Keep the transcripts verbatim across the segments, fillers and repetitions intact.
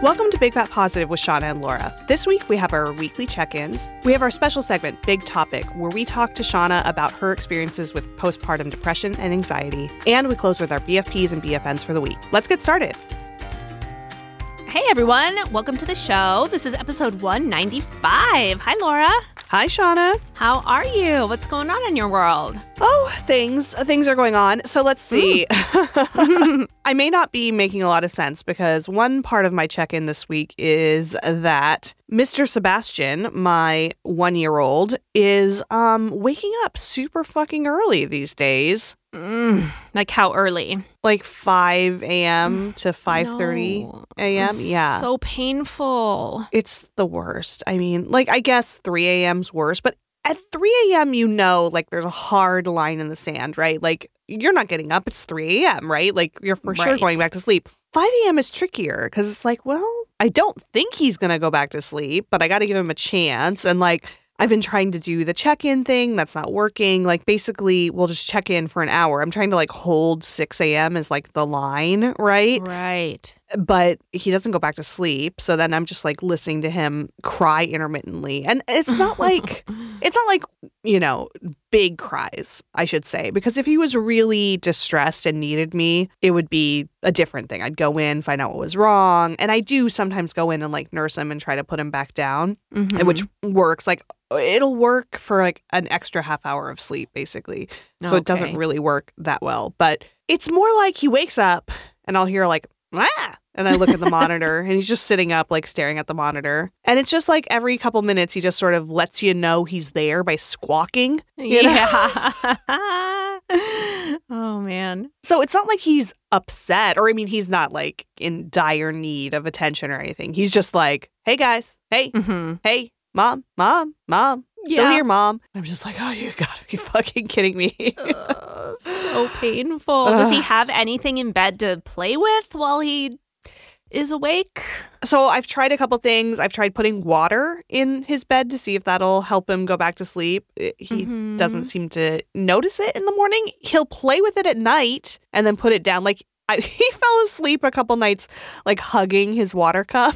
Welcome to Big Fat Positive with Shauna and Laura. This week we have our weekly check-ins. We have our special segment, Big Topic, where we talk to Shauna about her experiences with postpartum depression and anxiety. And we close with our B F Ps and B F Ns for the week. Let's get started. Hey everyone, welcome to the show. This is episode one ninety-five. Hi Laura. Hi Shauna. How are you? What's going on in your world? Oh, things. Things are going on. So let's see. I may not be making a lot of sense because one part of my check-in this week is that Mister Sebastian, my one-year-old, is um waking up super fucking early these days. Mm, like how early? Like five a.m. to five thirty no, a.m. Yeah. So painful. It's the worst. I mean, like, I guess three a.m.'s worse, but at three a.m., you know, like, there's a hard line in the sand, right? Like, you're not getting up. It's three a.m., right? Like, you're for sure Right. going back to sleep. five a.m. is trickier because it's like, well, I don't think he's going to go back to sleep, but I got to give him a chance. And, like, I've been trying to do the check-in thing. That's not working. Like, basically, we'll just check in for an hour. I'm trying to, like, hold six a.m. as, like, the line, right? Right. But he doesn't go back to sleep. So then I'm just, like, listening to him cry intermittently. And it's not like, it's not like, you know, big cries, I should say. Because if he was really distressed and needed me, it would be a different thing. I'd go in, find out what was wrong. And I do sometimes go in and, like, nurse him and try to put him back down, Mhm. which works. Like, it'll work for, like, an extra half hour of sleep, basically. So it doesn't Okay. really work that well. But it's more like he wakes up and I'll hear, like, ah! And I look at the monitor and he's just sitting up, like, staring at the monitor. And it's just like every couple minutes he just sort of lets you know he's there by squawking. You know? Yeah. Oh, man. So it's not like he's upset, or I mean, he's not, like, in dire need of attention or anything. He's just like, hey, guys. Hey, Mm-hmm. hey, mom, mom, mom. Still Yeah. here, mom. I'm just like, oh, you gotta be fucking kidding me. Ugh, so painful. Does he Ugh. have anything in bed to play with while he is awake? So I've tried a couple things. I've tried putting water in his bed to see if that'll help him go back to sleep. It- he Mhm. doesn't seem to notice it in the morning. He'll play with it at night and then put it down. Like, I, he fell asleep a couple nights, like, hugging his water cup.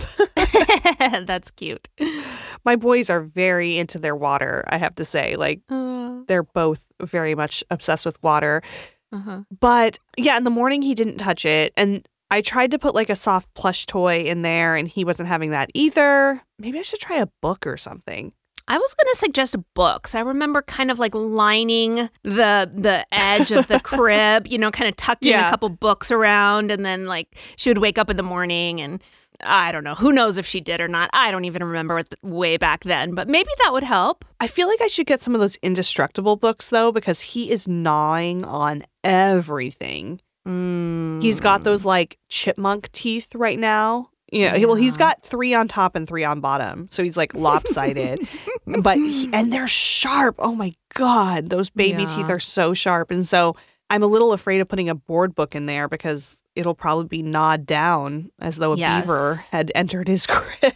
That's cute. My boys are very into their water, I have to say. Like, Uh, they're both very much obsessed with water. uh-huh. But yeah, in the morning he didn't touch it. And I tried to put, like, a soft plush toy in there and he wasn't having that either. Maybe I should try a book or something. I was going to suggest books. I remember kind of like lining the the edge of the crib, you know, kind of tucking Yeah. a couple books around, and then like she would wake up in the morning and I don't know. Who knows if she did or not? I don't even remember what the, way back then, but maybe that would help. I feel like I should get some of those indestructible books, though, because he is gnawing on everything. Mm. He's got those, like, chipmunk teeth right now. You know, he- well, he's Yeah. got three on top and three on bottom. So he's, like, lopsided. but he, and they're sharp. Oh, my God. Those baby Yeah. teeth are so sharp. And so I'm a little afraid of putting a board book in there because it'll probably be gnawed down as though a Yes. beaver had entered his crib.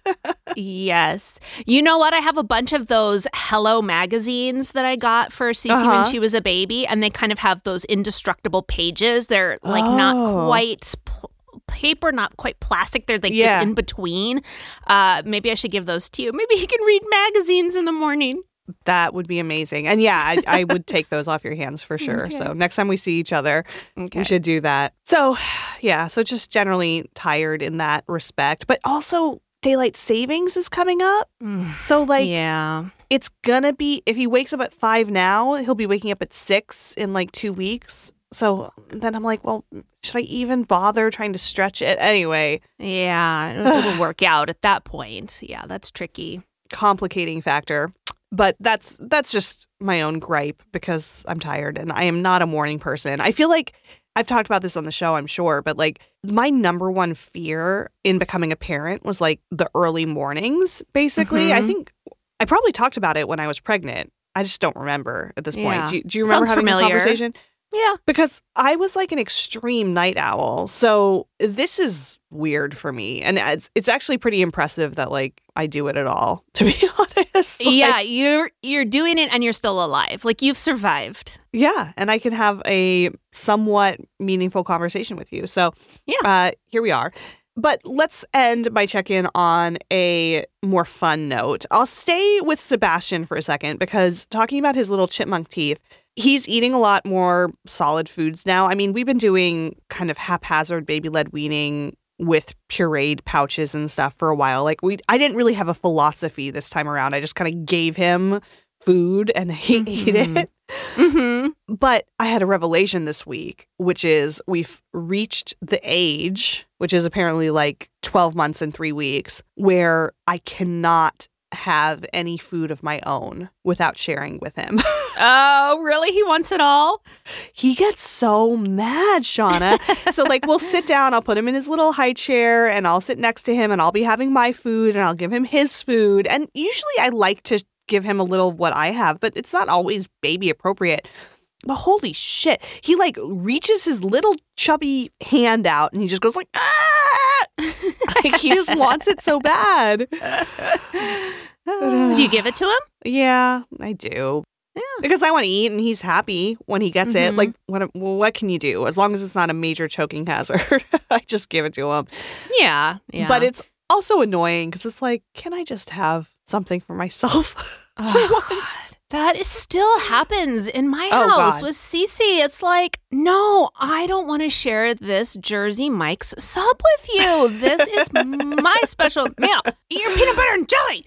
Yes. You know what? I have a bunch of those Hello magazines that I got for Cece Uh-huh. when she was a baby, and they kind of have those indestructible pages. They're like Oh. not quite pl- paper, not quite plastic. They're like Yeah. it's in between. Uh, maybe I should give those to you. Maybe you can read magazines in the morning. That would be amazing. And yeah, I, I would take those off your hands for sure. Okay. So next time we see each other, Okay. we should do that. So yeah, so just generally tired in that respect. But also daylight savings is coming up. So like yeah. it's gonna be, if he wakes up at five now, he'll be waking up at six in like two weeks. So then I'm like, well, should I even bother trying to stretch it? Anyway, Yeah. It'll, it'll work out at that point. Yeah, that's tricky. complicating factor. But that's that's just my own gripe because I'm tired and I am not a morning person. I feel like I've talked about this on the show, I'm sure, but like my number one fear in becoming a parent was like the early mornings, basically. Mhm. I think I probably talked about it when I was pregnant. I just don't remember at this Yeah. point. Do you, do you remember Sounds having familiar. a conversation? Yeah. Because I was like an extreme night owl. So this is weird for me. And it's, it's actually pretty impressive that like I do it at all, to be honest. Like, Yeah, you're you're doing it and you're still alive. Like you've survived. Yeah. And I can have a somewhat meaningful conversation with you. So Yeah. uh, here we are. But let's end my check-in on a more fun note. I'll stay with Sebastian for a second because talking about his little chipmunk teeth, he's eating a lot more solid foods now. I mean, we've been doing kind of haphazard baby-led weaning with pureed pouches and stuff for a while. Like we, I didn't really have a philosophy this time around. I just kind of gave him food and he mm-hmm. ate it. Mm-hmm. But I had a revelation this week, which is we've reached the age, which is apparently like twelve months and three weeks, where I cannot have any food of my own without sharing with him. Oh, really? He wants it all? He gets so mad, Shauna. So like we'll sit down, I'll put him in his little high chair and I'll sit next to him and I'll be having my food and I'll give him his food. And usually I like to give him a little of what I have, but it's not always baby appropriate. But holy shit, he like reaches his little chubby hand out and he just goes like, ah! Like he just wants it so bad. Do you give it to him? Yeah, I do. Yeah. Because I want to eat and he's happy when he gets mm-hmm. it. Like, what well, what can you do? As long as it's not a major choking hazard, I just give it to him. Yeah, yeah. But it's also annoying because it's like, can I just have something for myself oh, for once? God. That is still happens in my oh, house God. with Cece. It's like, no, I don't want to share this Jersey Mike's sub with you. This is my special meal. Eat your peanut butter and jelly.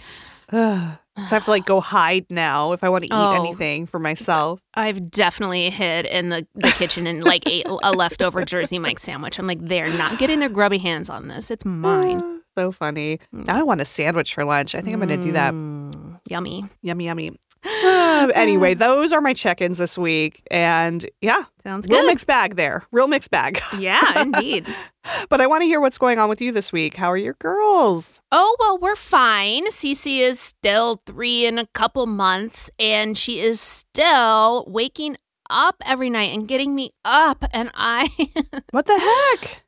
So I have to like go hide now if I want to eat oh, anything for myself. I've definitely hid in the, the kitchen and like ate a leftover Jersey Mike sandwich. I'm like, they're not getting their grubby hands on this. It's mine. So funny. Now I want a sandwich for lunch. I think I'm going to do that. Mm, yummy. Yummy, yummy. Uh, anyway, those are my check-ins this week. And yeah, sounds good. Real mixed bag there. Real mixed bag. Yeah, indeed. But I want to hear what's going on with you this week. How are your girls? Oh, well, we're fine. Cece is still three in a couple months, and she is still waking up every night and getting me up. And I... What the heck?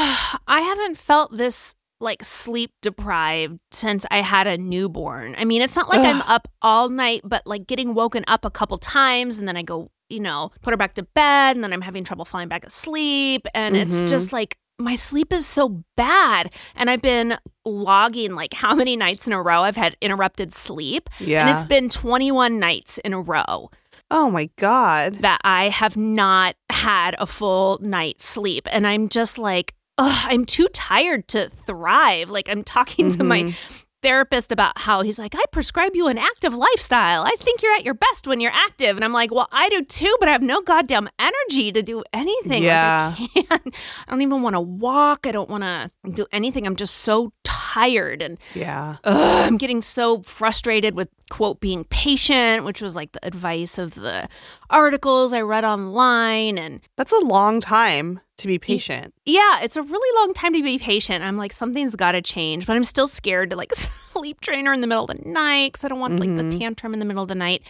I haven't felt this like sleep deprived since I had a newborn. I mean, it's not like Ugh. I'm up all night, but like getting woken up a couple times and then I go, you know, put her back to bed and then I'm having trouble falling back asleep. And mm-hmm. it's just like my sleep is so bad. And I've been logging like how many nights in a row I've had interrupted sleep. Yeah. And it's been twenty-one nights in a row. Oh my God. That I have not had a full night's sleep. And I'm just like, ugh, I'm too tired to thrive. Like I'm talking mm-hmm. to my therapist about how he's like, I prescribe you an active lifestyle. I think you're at your best when you're active. And I'm like, well, I do too, but I have no goddamn energy to do anything. Yeah. Like I can't. I don't even want to walk. I don't want to do anything. I'm just so tired. And yeah, ugh, I'm getting so frustrated with, quote, being patient, which was like the advice of the articles I read online. And that's a long time to be patient. Yeah, it's a really long time to be patient. I'm like, something's got to change, but I'm still scared to like sleep train her in the middle of the night because I don't want mm-hmm. like the tantrum in the middle of the night.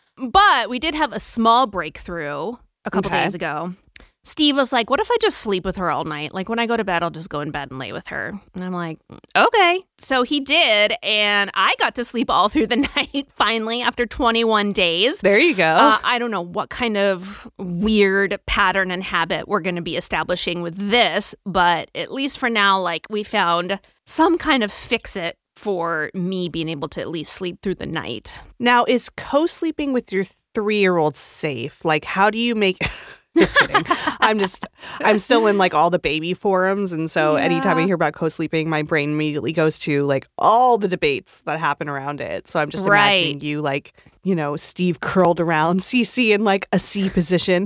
But we did have a small breakthrough a couple okay. days ago. Steve was like, what if I just sleep with her all night? Like when I go to bed, I'll just go in bed and lay with her. And I'm like, okay. So he did. And I got to sleep all through the night, finally, after twenty-one days. There you go. Uh, I don't know what kind of weird pattern and habit we're going to be establishing with this. But at least for now, like we found some kind of fix-it for me being able to at least sleep through the night. Now, is co-sleeping with your three-year-old safe? Like, how do you make... Just kidding. I'm just, I'm still in like all the baby forums. And so yeah. anytime I hear about co-sleeping, my brain immediately goes to like all the debates that happen around it. So I'm just right. imagining you like, you know, Steve curled around Cece in like a C position.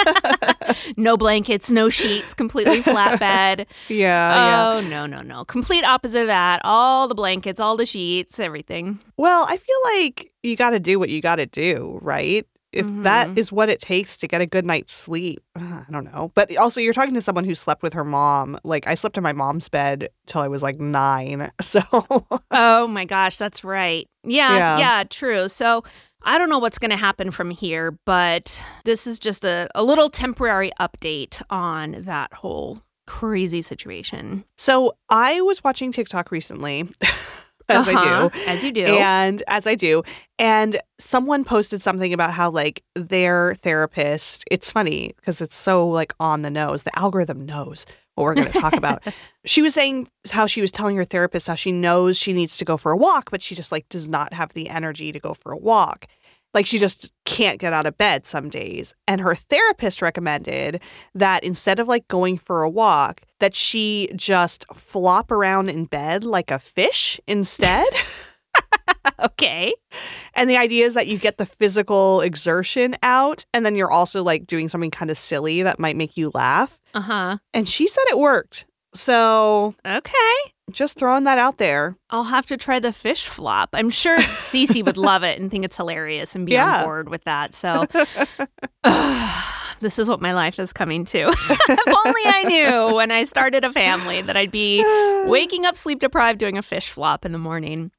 No blankets, no sheets, completely flat bed. Yeah. Oh, yeah. no, no, no. Complete opposite of that. All the blankets, all the sheets, everything. Well, I feel like you got to do what you got to do, right? If mm-hmm. that is what it takes to get a good night's sleep, I don't know. But also, you're talking to someone who slept with her mom. Like, I slept in my mom's bed till I was like nine. So. Oh, my gosh. That's right. Yeah, yeah. Yeah, true. So I don't know what's going to happen from here, but this is just a, a little temporary update on that whole crazy situation. So I was watching TikTok recently. As uh-huh, I do. As you do. And as I do. And someone posted something about how, like, their therapist, it's funny because it's so, like, on the nose. The algorithm knows what we're going to talk about. She was saying how she was telling her therapist how she knows she needs to go for a walk, but she just like does not have the energy to go for a walk. Like she just can't get out of bed some days. And her therapist recommended that instead of like going for a walk, that she just flop around in bed like a fish instead. Okay. And the idea is that you get the physical exertion out, and then you're also like doing something kind of silly that might make you laugh. Uh-huh. And she said it worked. So okay. Just throwing that out there. I'll have to try the fish flop. I'm sure Cece would love it and think it's hilarious and be yeah. on board with that. So uh, this is what my life is coming to. If only I knew when I started a family that I'd be waking up sleep deprived doing a fish flop in the morning.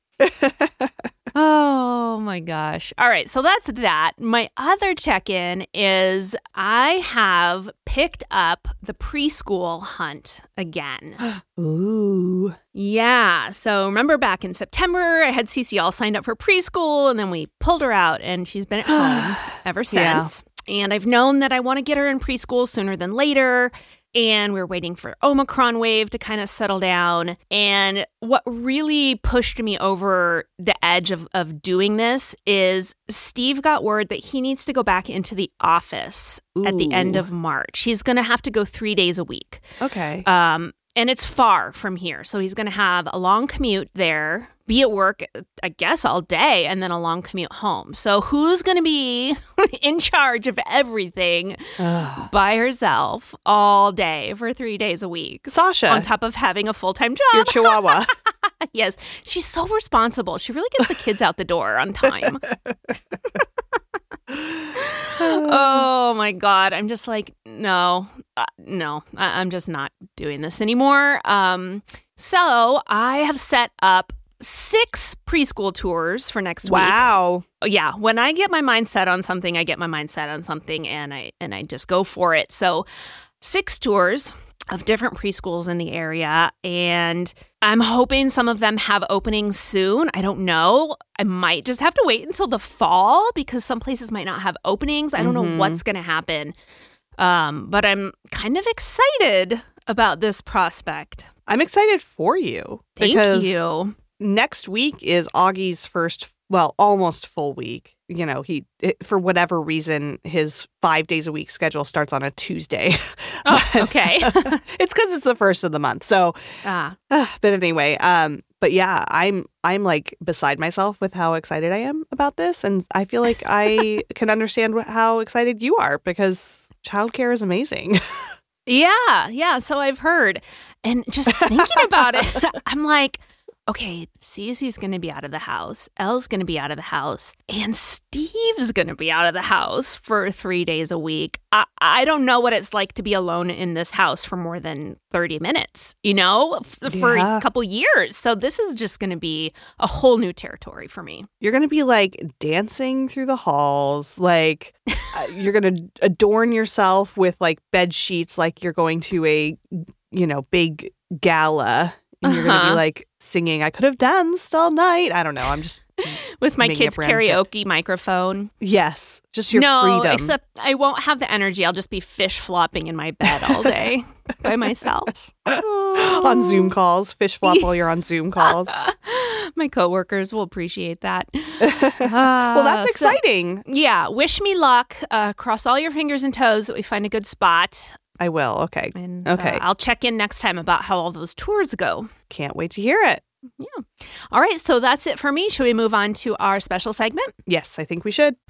Oh my gosh. All right. So that's that. My other check-in is I have picked up the preschool hunt again. Ooh. Yeah. So remember back in September, I had Cece all signed up for preschool and then we pulled her out and she's been at home ever since. Yeah. And I've known that I want to get her in preschool sooner than later. And we're waiting for Omicron wave to kind of settle down. And what really pushed me over the edge of, of doing this is Steve got word that he needs to go back into the office Ooh. At the end of March. He's going to have to go three days a week. Okay. Um, and it's far from here. So he's going to have a long commute there, be at work, I guess, all day, and then a long commute home. So who's going to be in charge of everything Ugh. By herself all day for three days a week? Sasha. On top of having a full-time job. Your chihuahua. Yes. She's so responsible. She really gets the kids out the door on time. Oh my God. I'm just like, no, uh, no, I- I'm just not doing this anymore. Um, so I have set up six preschool tours for next wow. week. Wow. Yeah. When I get my mind set on something, I get my mind set on something and I, and I just go for it. So six tours of different preschools in the area. And I'm hoping some of them have openings soon. I don't know. I might just have to wait until the fall because some places might not have openings. I don't mm-hmm. know what's going to happen. Um, but I'm kind of excited about this prospect. I'm excited for you. Thank because you. Next week is Augie's first, well, almost full week. You know, he, it, for whatever reason, his five days a week schedule starts on a Tuesday. Oh, okay. It's because it's the first of the month. So, ah. uh, but anyway, um, but yeah, I'm, I'm like beside myself with how excited I am about this. And I feel like I can understand wh- how excited you are because childcare is amazing. Yeah. Yeah. So I've heard. And just thinking about it, I'm like, okay, Cece's going to be out of the house, Elle's going to be out of the house, and Steve's going to be out of the house for three days a week. I, I don't know what it's like to be alone in this house for more than thirty minutes, you know, f- for yeah. a couple years. So this is just going to be a whole new territory for me. You're going to be like dancing through the halls, like uh, you're going to adorn yourself with like bed sheets like you're going to a, you know, big gala. And you're uh-huh. going to be like singing, I could have danced all night. I don't know. I'm just with my kids' karaoke microphone. Yes. Just your no, freedom. No, except I won't have the energy. I'll just be fish flopping in my bed all day by myself. Oh. On Zoom calls. Fish flop while you're on Zoom calls. My coworkers will appreciate that. Uh, well, that's exciting. So, yeah. Wish me luck. Uh, cross all your fingers and toes that we find a good spot. I will. Okay. And, okay. Uh, I'll check in next time about how all those tours go. Can't wait to hear it. Yeah. All right. So that's it for me. Should we move on to our special segment? Yes, I think we should.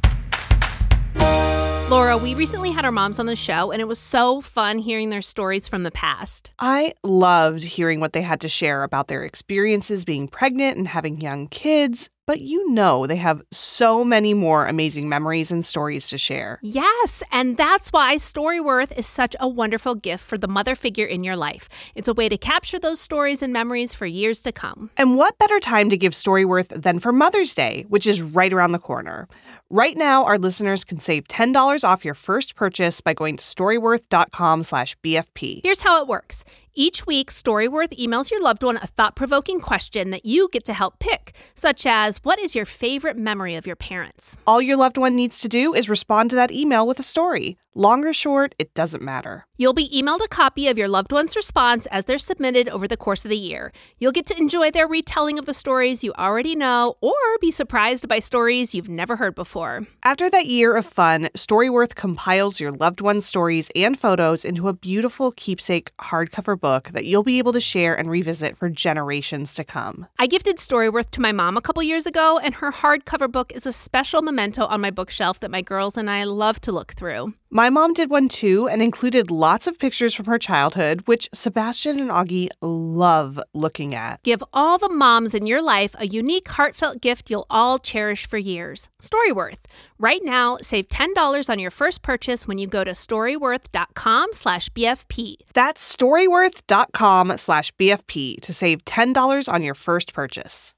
Laura, we recently had our moms on the show, and it was so fun hearing their stories from the past. I loved hearing what they had to share about their experiences being pregnant and having young kids. But you know they have so many more amazing memories and stories to share. Yes, and that's why Storyworth is such a wonderful gift for the mother figure in your life. It's a way to capture those stories and memories for years to come. And what better time to give Storyworth than for Mother's Day, which is right around the corner. Right now, our listeners can save ten dollars off your first purchase by going to storyworth.com slash BFP. Here's how it works. Each week, Storyworth emails your loved one a thought-provoking question that you get to help pick, such as, what is your favorite memory of your parents? All your loved one needs to do is respond to that email with a story. Long or short, it doesn't matter. You'll be emailed a copy of your loved one's response as they're submitted over the course of the year. You'll get to enjoy their retelling of the stories you already know or be surprised by stories you've never heard before. After that year of fun, Storyworth compiles your loved one's stories and photos into a beautiful keepsake hardcover book that you'll be able to share and revisit for generations to come. I gifted Storyworth to my mom a couple years ago, and her hardcover book is a special memento on my bookshelf that my girls and I love to look through. My mom did one too and included lots of pictures from her childhood, which Sebastian and Augie love looking at. Give all the moms in your life a unique, heartfelt gift you'll all cherish for years. Storyworth. Right now, save ten dollars on your first purchase when you go to storyworth.com slash BFP. That's storyworth.com slash BFP to save ten dollars on your first purchase.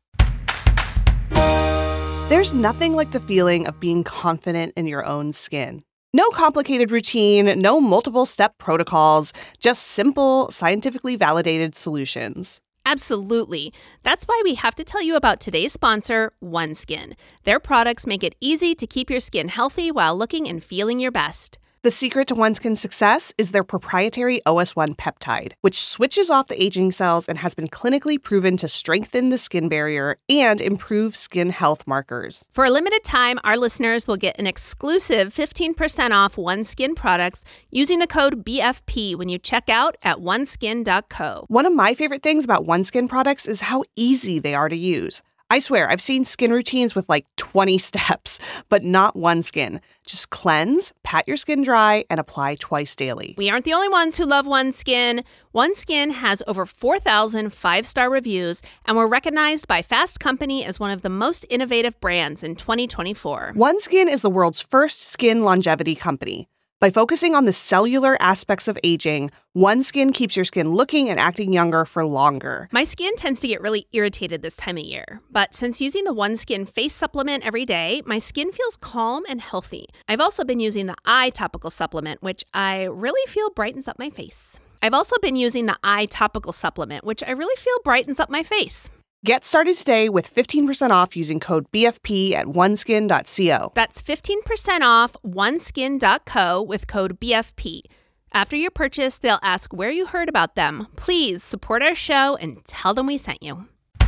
There's nothing like the feeling of being confident in your own skin. No complicated routine, no multiple step protocols, just simple, scientifically validated solutions. Absolutely. That's why we have to tell you about today's sponsor, OneSkin. Their products make it easy to keep your skin healthy while looking and feeling your best. The secret to OneSkin's success is their proprietary O S one peptide, which switches off the aging cells and has been clinically proven to strengthen the skin barrier and improve skin health markers. For a limited time, our listeners will get an exclusive fifteen percent off OneSkin products using the code B F P when you check out at oneskin dot co. One of my favorite things about OneSkin products is how easy they are to use. I swear, I've seen skin routines with like twenty steps, but not OneSkin. Just cleanse, pat your skin dry, and apply twice daily. We aren't the only ones who love OneSkin. OneSkin has over four thousand five-star reviews, and we're recognized by Fast Company as one of the most innovative brands in twenty twenty-four. OneSkin is the world's first skin longevity company. By focusing on the cellular aspects of aging, OneSkin keeps your skin looking and acting younger for longer. My skin tends to get really irritated this time of year, but since using the OneSkin face supplement every day, my skin feels calm and healthy. I've also been using the eye topical supplement, which I really feel brightens up my face. I've also been using the eye topical supplement, which I really feel brightens up my face. Get started today with fifteen percent off using code B F P at oneskin dot co. That's fifteen percent off oneskin dot co with code B F P. After your purchase, they'll ask where you heard about them. Please support our show and tell them we sent you.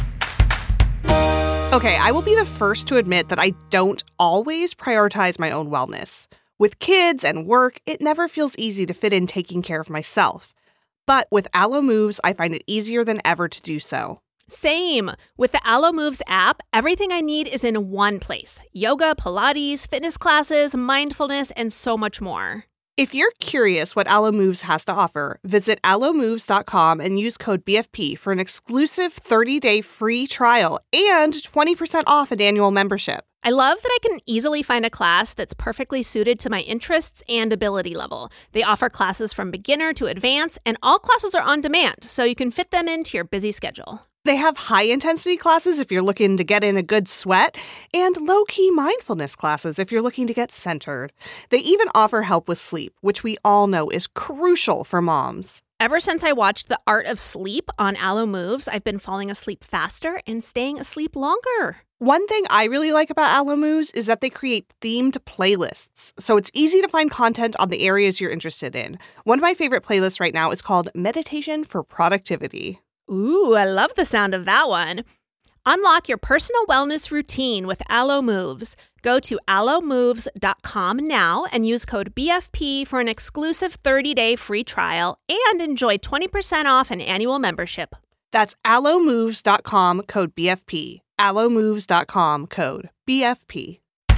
Okay, I will be the first to admit that I don't always prioritize my own wellness. With kids and work, it never feels easy to fit in taking care of myself. But with Alo Moves, I find it easier than ever to do so. Same. With the Alo Moves app, everything I need is in one place. Yoga, Pilates, fitness classes, mindfulness, and so much more. If you're curious what Alo Moves has to offer, visit alo moves dot com and use code B F P for an exclusive thirty-day free trial and twenty percent off an annual membership. I love that I can easily find a class that's perfectly suited to my interests and ability level. They offer classes from beginner to advanced, and all classes are on demand, so you can fit them into your busy schedule. They have high-intensity classes if you're looking to get in a good sweat, and low-key mindfulness classes if you're looking to get centered. They even offer help with sleep, which we all know is crucial for moms. Ever since I watched The Art of Sleep on Alo Moves, I've been falling asleep faster and staying asleep longer. One thing I really like about Alo Moves is that they create themed playlists, so it's easy to find content on the areas you're interested in. One of my favorite playlists right now is called Meditation for Productivity. Ooh, I love the sound of that one. Unlock your personal wellness routine with Alo Moves. Go to alo moves dot com now and use code B F P for an exclusive thirty-day free trial and enjoy twenty percent off an annual membership. That's alo moves dot com, code B F P. alo moves dot com, code B F P.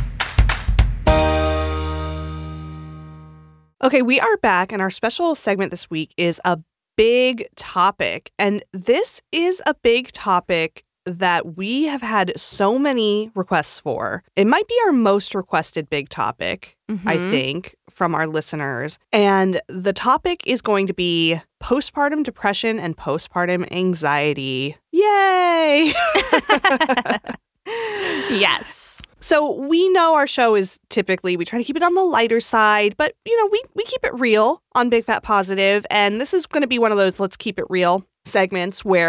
Okay, we are back, and our special segment this week is a big topic. And this is a big topic that we have had so many requests for. It might be our most requested big topic, mm-hmm. I think, from our listeners. And the topic is going to be postpartum depression and postpartum anxiety. Yay! Yes. So we know our show is typically, we try to keep it on the lighter side, but, you know, we, we keep it real on Big Fat Positive. And this is going to be one of those let's keep it real segments where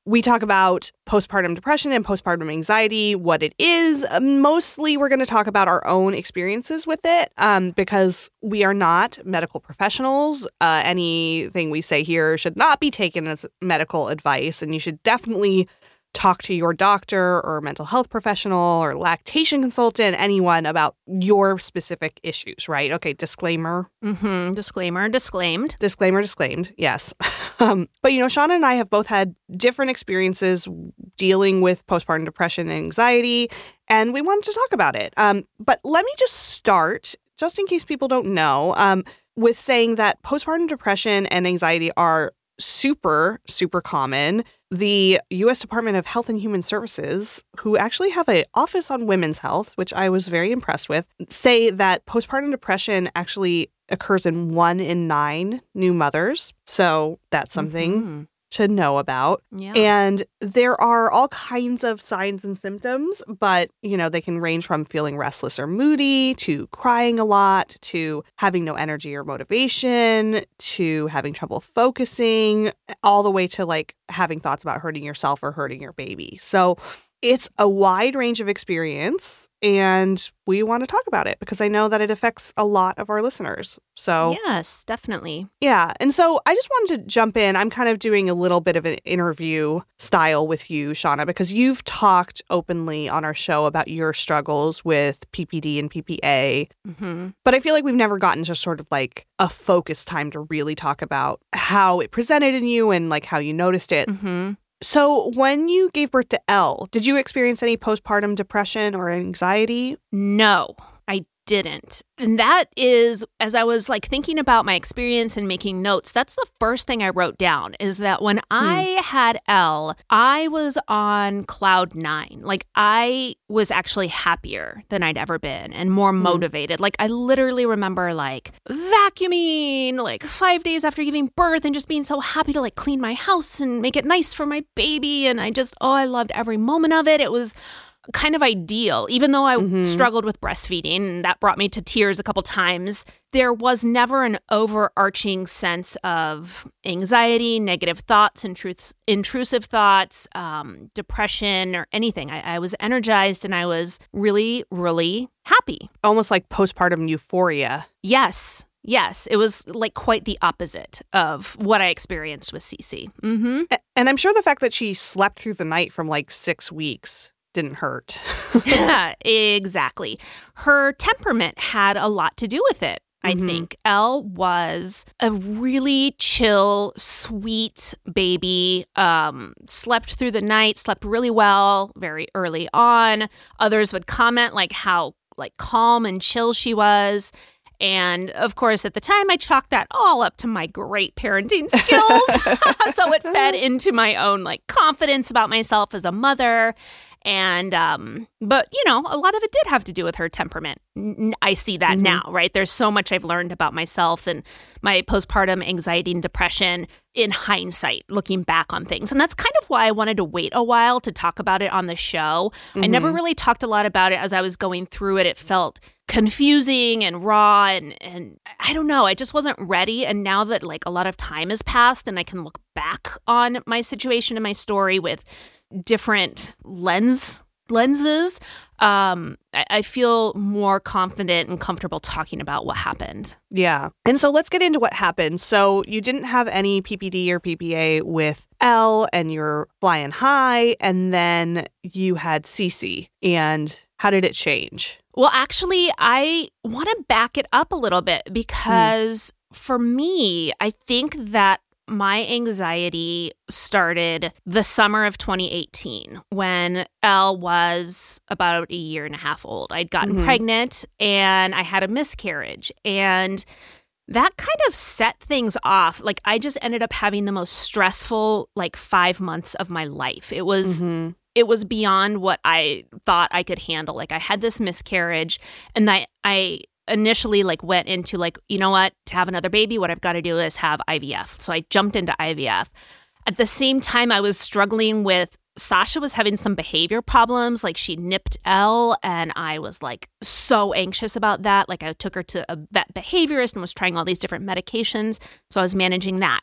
We talk about postpartum depression and postpartum anxiety, what it is. Mostly, we're going to talk about our own experiences with it um, because we are not medical professionals. Uh, anything we say here should not be taken as medical advice, and you should definitely talk to your doctor or mental health professional or lactation consultant, anyone about your specific issues, right? Okay, disclaimer. Mm-hmm. Disclaimer, disclaimed. Disclaimer, disclaimed, yes. um, but, you know, Shauna and I have both had different experiences dealing with postpartum depression and anxiety, and we wanted to talk about it. Um, but let me just start, just in case people don't know, um, with saying that postpartum depression and anxiety are super, super common. The U S Department of Health and Human Services, who actually have an office on women's health, which I was very impressed with, say that postpartum depression actually occurs in one in nine new mothers. So that's something mm-hmm. to know about. Yeah. And there are all kinds of signs and symptoms, but, you know, they can range from feeling restless or moody to crying a lot to having no energy or motivation to having trouble focusing, all the way to like having thoughts about hurting yourself or hurting your baby. So it's a wide range of experience, and we want to talk about it because I know that it affects a lot of our listeners. So yes, definitely. Yeah. And so I just wanted to jump in. I'm kind of doing a little bit of an interview style with you, Shauna, because you've talked openly on our show about your struggles with P P D and P P A. Mm-hmm. But I feel like we've never gotten to sort of like a focused time to really talk about how it presented in you and like how you noticed it. Mm-hmm. So when you gave birth to Elle, did you experience any postpartum depression or anxiety? No, I didn't. And that is, as I was like thinking about my experience and making notes, that's the first thing I wrote down is that when I hmm. had Elle, I was on cloud nine. Like I was actually happier than I'd ever been and more hmm. motivated. Like I literally remember like vacuuming like five days after giving birth and just being so happy to like clean my house and make it nice for my baby. And I just, oh, I loved every moment of it. It was kind of ideal, even though I mm-hmm. struggled with breastfeeding, and that brought me to tears a couple times. There was never an overarching sense of anxiety, negative thoughts, intruth- intrusive thoughts, um, depression, or anything. I-, I was energized and I was really, really happy. Almost like postpartum euphoria. Yes. Yes, it was like quite the opposite of what I experienced with Cece. Mm-hmm. And I'm sure the fact that she slept through the night from like six weeks didn't hurt. Yeah, exactly. Her temperament had a lot to do with it, I mm-hmm. think. Elle was a really chill, sweet baby, um, slept through the night, slept really well very early on. Others would comment like how like calm and chill she was. And of course, at the time, I chalked that all up to my great parenting skills. So it fed into my own like confidence about myself as a mother. And, um, but, you know, a lot of it did have to do with her temperament. N- I see that mm-hmm. now, right? There's so much I've learned about myself and my postpartum anxiety and depression in hindsight, looking back on things. And that's kind of why I wanted to wait a while to talk about it on the show. Mm-hmm. I never really talked a lot about it as I was going through it. It felt confusing and raw and, and I don't know, I just wasn't ready. And now that like a lot of time has passed and I can look back on my situation and my story with different lens lenses, um, I, I feel more confident and comfortable talking about what happened. Yeah. And so let's get into what happened. So you didn't have any P P D or P P A with Elle and you're flying high, and then you had Cece. And how did it change? Well, actually, I want to back it up a little bit because mm. for me, I think that my anxiety started the summer of twenty eighteen when Elle was about a year and a half old. I'd gotten mm-hmm. pregnant and I had a miscarriage, and that kind of set things off. Like I just ended up having the most stressful like five months of my life. It was mm-hmm. it was beyond what I thought I could handle. Like I had this miscarriage, and I I initially like went into like, you know what, to have another baby, what I've got to do is have I V F. So I jumped into I V F. At the same time, I was struggling with Sasha was having some behavior problems. Like she nipped Elle, and I was like so anxious about that. Like I took her to a vet behaviorist and was trying all these different medications. So I was managing that.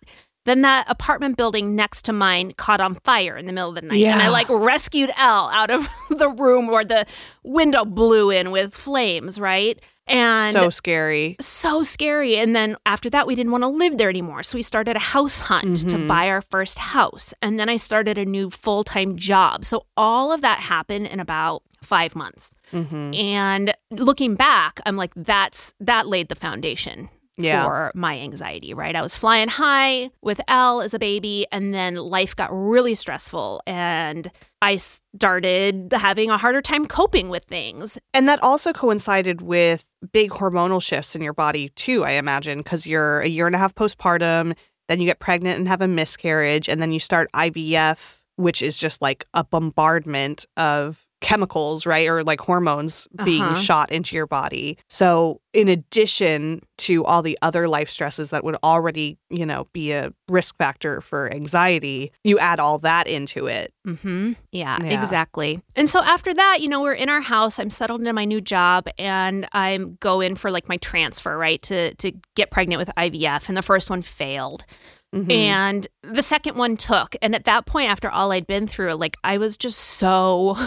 then that apartment building next to mine caught on fire in the middle of the night. Yeah. And I like rescued Elle out of the room where the window blew in with flames, right? And so scary. So scary. And then after that, we didn't want to live there anymore. So we started a house hunt Mm-hmm. to buy our first house. And then I started a new full-time job. So all of that happened in about five months. Mm-hmm. And looking back, I'm like, that's that laid the foundation. Yeah. For my anxiety, right? I was flying high with Elle as a baby, and then life got really stressful, and I started having a harder time coping with things. And that also coincided with big hormonal shifts in your body, too, I imagine, because you're a year and a half postpartum, then you get pregnant and have a miscarriage, and then you start I V F, which is just like a bombardment of chemicals, right? Or like hormones being Uh-huh. shot into your body. So in addition to all the other life stresses that would already, you know, be a risk factor for anxiety, you add all that into it. Mm-hmm. Yeah, Yeah. exactly. And so after that, you know, we're in our house. I'm settled into my new job, and I go in for like my transfer, right, to to get pregnant with I V F. And the first one failed. Mhm. And the second one took. And at that point, after all I'd been through, like I was just so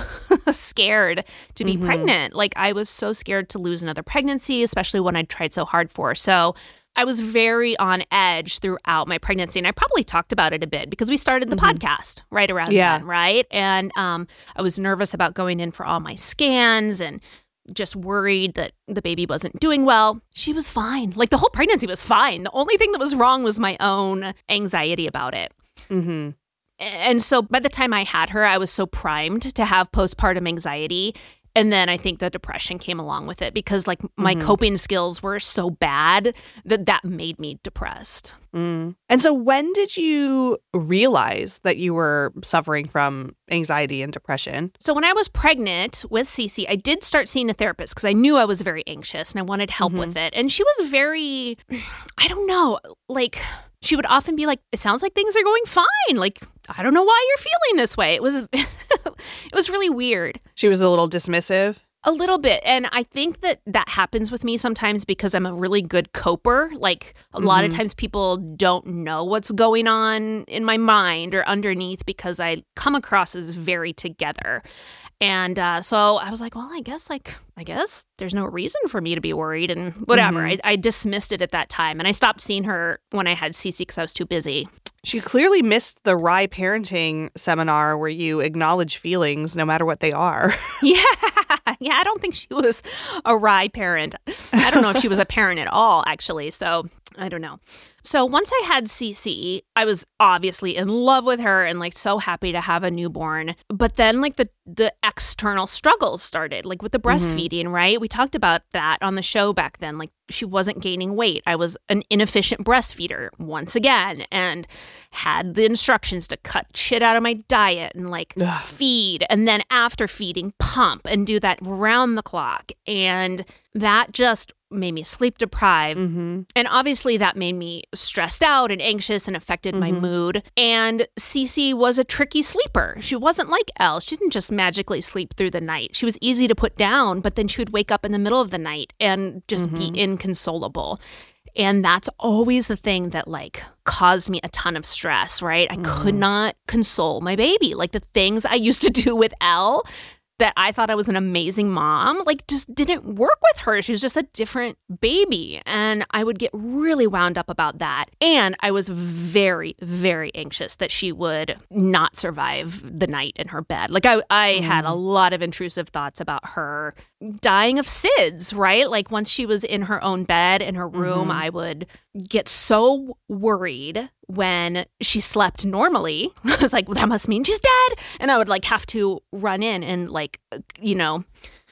scared to be Mhm. pregnant. Like I was so scared to lose another pregnancy, especially one I'd tried so hard for. So I was very on edge throughout my pregnancy. And I probably talked about it a bit because we started the Mhm. podcast right around Yeah. then, right? And um, I was nervous about going in for all my scans and just worried that the baby wasn't doing well. She was fine. Like the whole pregnancy was fine. The only thing that was wrong was my own anxiety about it. Mhm. And so by the time I had her, I was so primed to have postpartum anxiety. And then I think the depression came along with it because like my Mhm. coping skills were so bad that that made me depressed. Mm. And so when did you realize that you were suffering from anxiety and depression? So when I was pregnant with Cece, I did start seeing a therapist because I knew I was very anxious and I wanted help Mhm. with it. And she was very, I don't know, like she would often be like, it sounds like things are going fine. Like, I don't know why you're feeling this way. It was, it was really weird. She was a little dismissive. A little bit. And I think that that happens with me sometimes because I'm a really good coper. Like a lot of Mhm. times people don't know what's going on in my mind or underneath because I come across as very together. And uh, so I was like, well, I guess like, I guess there's no reason for me to be worried and whatever. Mhm. I, I dismissed it at that time. And I stopped seeing her when I had Cece because I was too busy. She clearly missed the Rye parenting seminar where you acknowledge feelings no matter what they are. Yeah. Yeah. I don't think she was a Rye parent. I don't know if she was a parent at all, actually. So I don't know. So once I had Cece, I was obviously in love with her and like so happy to have a newborn. But then like the the external struggles started, like with the breastfeeding, right? We talked about that on the show back then. Like she wasn't gaining weight. I was an inefficient breastfeeder once again and had the instructions to cut shit out of my diet and like Ugh. feed. And then after feeding, pump and do that round the clock. And that just made me sleep deprived. Mm-hmm. And obviously that made me stressed out and anxious and affected my Mhm. mood. And Cece was a tricky sleeper. She wasn't like Elle. She didn't just magically sleep through the night. She was easy to put down, but then she would wake up in the middle of the night and just Mhm. be inconsolable. And that's always the thing that like caused me a ton of stress, right? I could Mhm. not console my baby. Like the things I used to do with Elle that I thought I was an amazing mom, like just didn't work with her. She was just a different baby. And I would get really wound up about that. And I was very, very anxious that she would not survive the night in her bed. Like I, I Mm. had a lot of intrusive thoughts about her dying of S I D S, right? Like once she was in her own bed in her room, Mhm. I would get so worried when she slept normally. I was like, well, that must mean she's dead. And I would like have to run in and like, you know,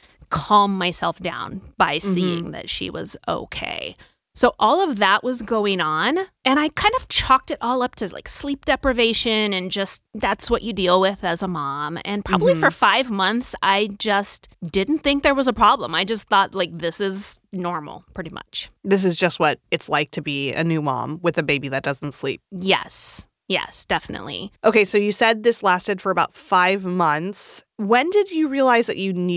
calm myself down by seeing that she was okay. So all of that was going on. And I kind of chalked it all up to like sleep deprivation and just that's what you deal with as a mom. And probably Mhm. for five months, I just didn't think there was a problem. I just thought like this is normal, pretty much. This is just what it's like to be a new mom with a baby that doesn't sleep. Yes. Yes, definitely. Okay, so you said this lasted for about five months. When did you realize that you needed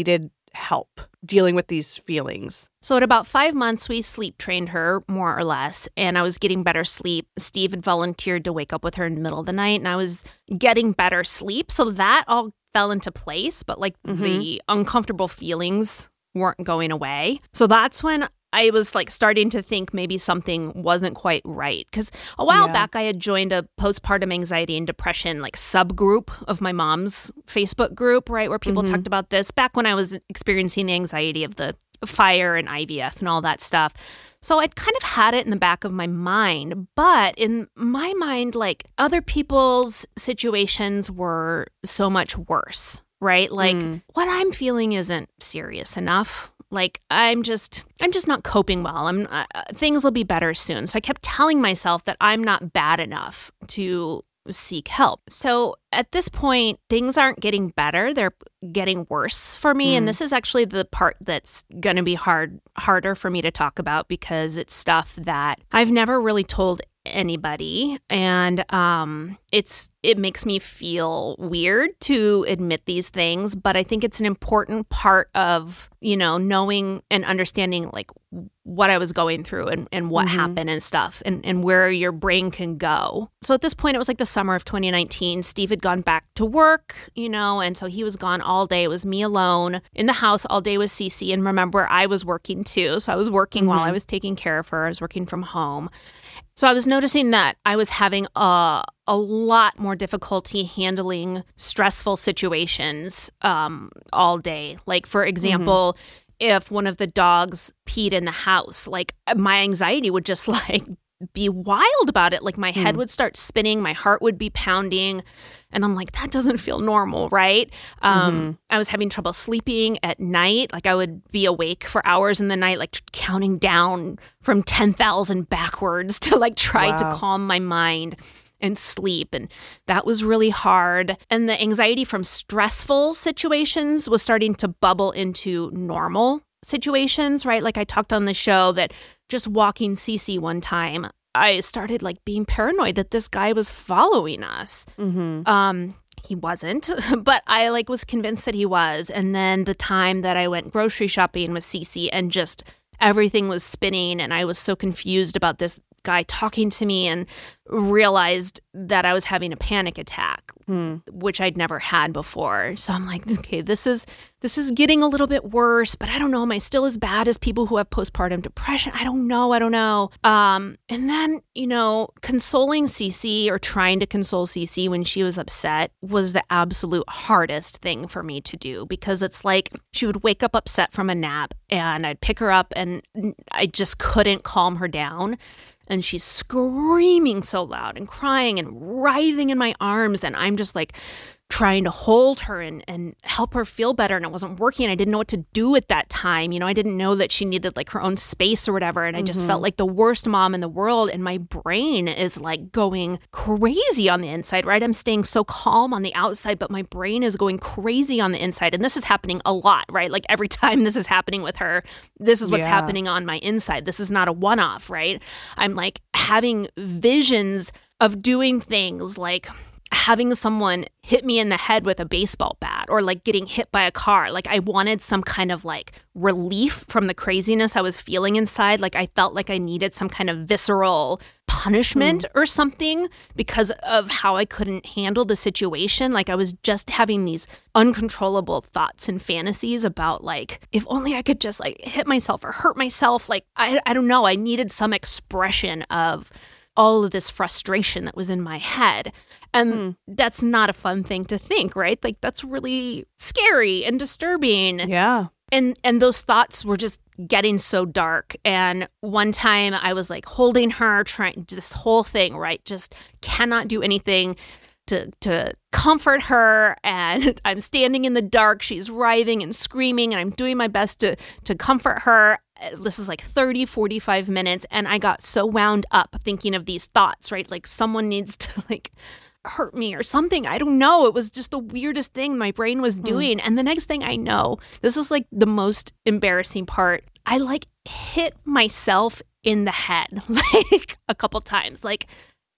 help dealing with these feelings? So at about five months, we sleep trained her more or less, and I was getting better sleep. Steve had volunteered to wake up with her in the middle of the night, and I was getting better sleep. So that all fell into place, but like mm-hmm. the uncomfortable feelings weren't going away. So that's when I was like starting to think maybe something wasn't quite right. Because a while yeah. back, I had joined a postpartum anxiety and depression like subgroup of my mom's Facebook group, right, where people mm-hmm. talked about this back when I was experiencing the anxiety of the fire and I V F and all that stuff. So I'd kind of had it in the back of my mind. But in my mind, like other people's situations were so much worse, right? Like mm. what I'm feeling isn't serious enough. Like, I'm just, I'm just not coping well. I'm, uh, things will be better soon. So I kept telling myself that I'm not bad enough to seek help. So at this point, things aren't getting better. They're getting worse for me. Mm. And this is actually the part that's going to be hard, harder for me to talk about because it's stuff that I've never really told anybody. And um, it's it makes me feel weird to admit these things. But I think it's an important part of, you know, knowing and understanding like what I was going through and, and what mm-hmm. happened and stuff and, and where your brain can go. So at this point, it was like the summer of twenty nineteen. Steve had gone back to work, you know, and so he was gone all day. It was me alone in the house all day with Cece. And remember, I was working too. So I was working mm-hmm. while I was taking care of her. I was working from home. So I was noticing that I was having a, a lot more difficulty handling stressful situations um, all day. Like, for example, mm-hmm. if one of the dogs peed in the house, like my anxiety would just like be wild about it. Like my head mm. would start spinning, my heart would be pounding. And I'm like, that doesn't feel normal, right? Um, mm-hmm. I was having trouble sleeping at night. Like I would be awake for hours in the night, like counting down from ten thousand backwards to like try wow. to calm my mind and sleep. And that was really hard. And the anxiety from stressful situations was starting to bubble into normal situations, right? Like I talked on the show that just walking Cece one time, I started like being paranoid that this guy was following us. Mm-hmm. Um, he wasn't, but I like was convinced that he was. And then the time that I went grocery shopping with Cece and just everything was spinning and I was so confused about this guy talking to me and realized that I was having a panic attack, hmm. which I'd never had before. So I'm like, okay, this is this is getting a little bit worse, but I don't know. Am I still as bad as people who have postpartum depression? I don't know. I don't know. Um, and then, you know, consoling Cece or trying to console Cece when she was upset was the absolute hardest thing for me to do because it's like she would wake up upset from a nap and I'd pick her up and I just couldn't calm her down. And she's screaming so loud and crying and writhing in my arms. And I'm just like trying to hold her and, and help her feel better. And it wasn't working. I didn't know what to do at that time. You know, I didn't know that she needed like her own space or whatever. And I just mm-hmm. felt like the worst mom in the world. And my brain is like going crazy on the inside, right? I'm staying so calm on the outside, but my brain is going crazy on the inside. And this is happening a lot, right? Like every time this is happening with her, this is what's yeah. happening on my inside. This is not a one-off, right? I'm like having visions of doing things like having someone hit me in the head with a baseball bat or like getting hit by a car. Like I wanted some kind of like relief from the craziness I was feeling inside. Like I felt like I needed some kind of visceral punishment mm. or something because of how I couldn't handle the situation. Like I was just having these uncontrollable thoughts and fantasies about like, if only I could just like hit myself or hurt myself. Like, I, I don't know. I needed some expression of all of this frustration that was in my head. And mm. that's not a fun thing to think, right? Like that's really scary and disturbing. Yeah. And and those thoughts were just getting so dark. And one time I was like holding her, trying this whole thing, right? Just cannot do anything to to comfort her. And I'm standing in the dark. She's writhing and screaming, and I'm doing my best to to comfort her. This is like thirty, forty-five minutes. And I got so wound up thinking of these thoughts, right? Like someone needs to like hurt me or something. I don't know. It was just the weirdest thing my brain was doing. Mm. And the next thing I know, this is like the most embarrassing part. I like hit myself in the head like a couple times. Like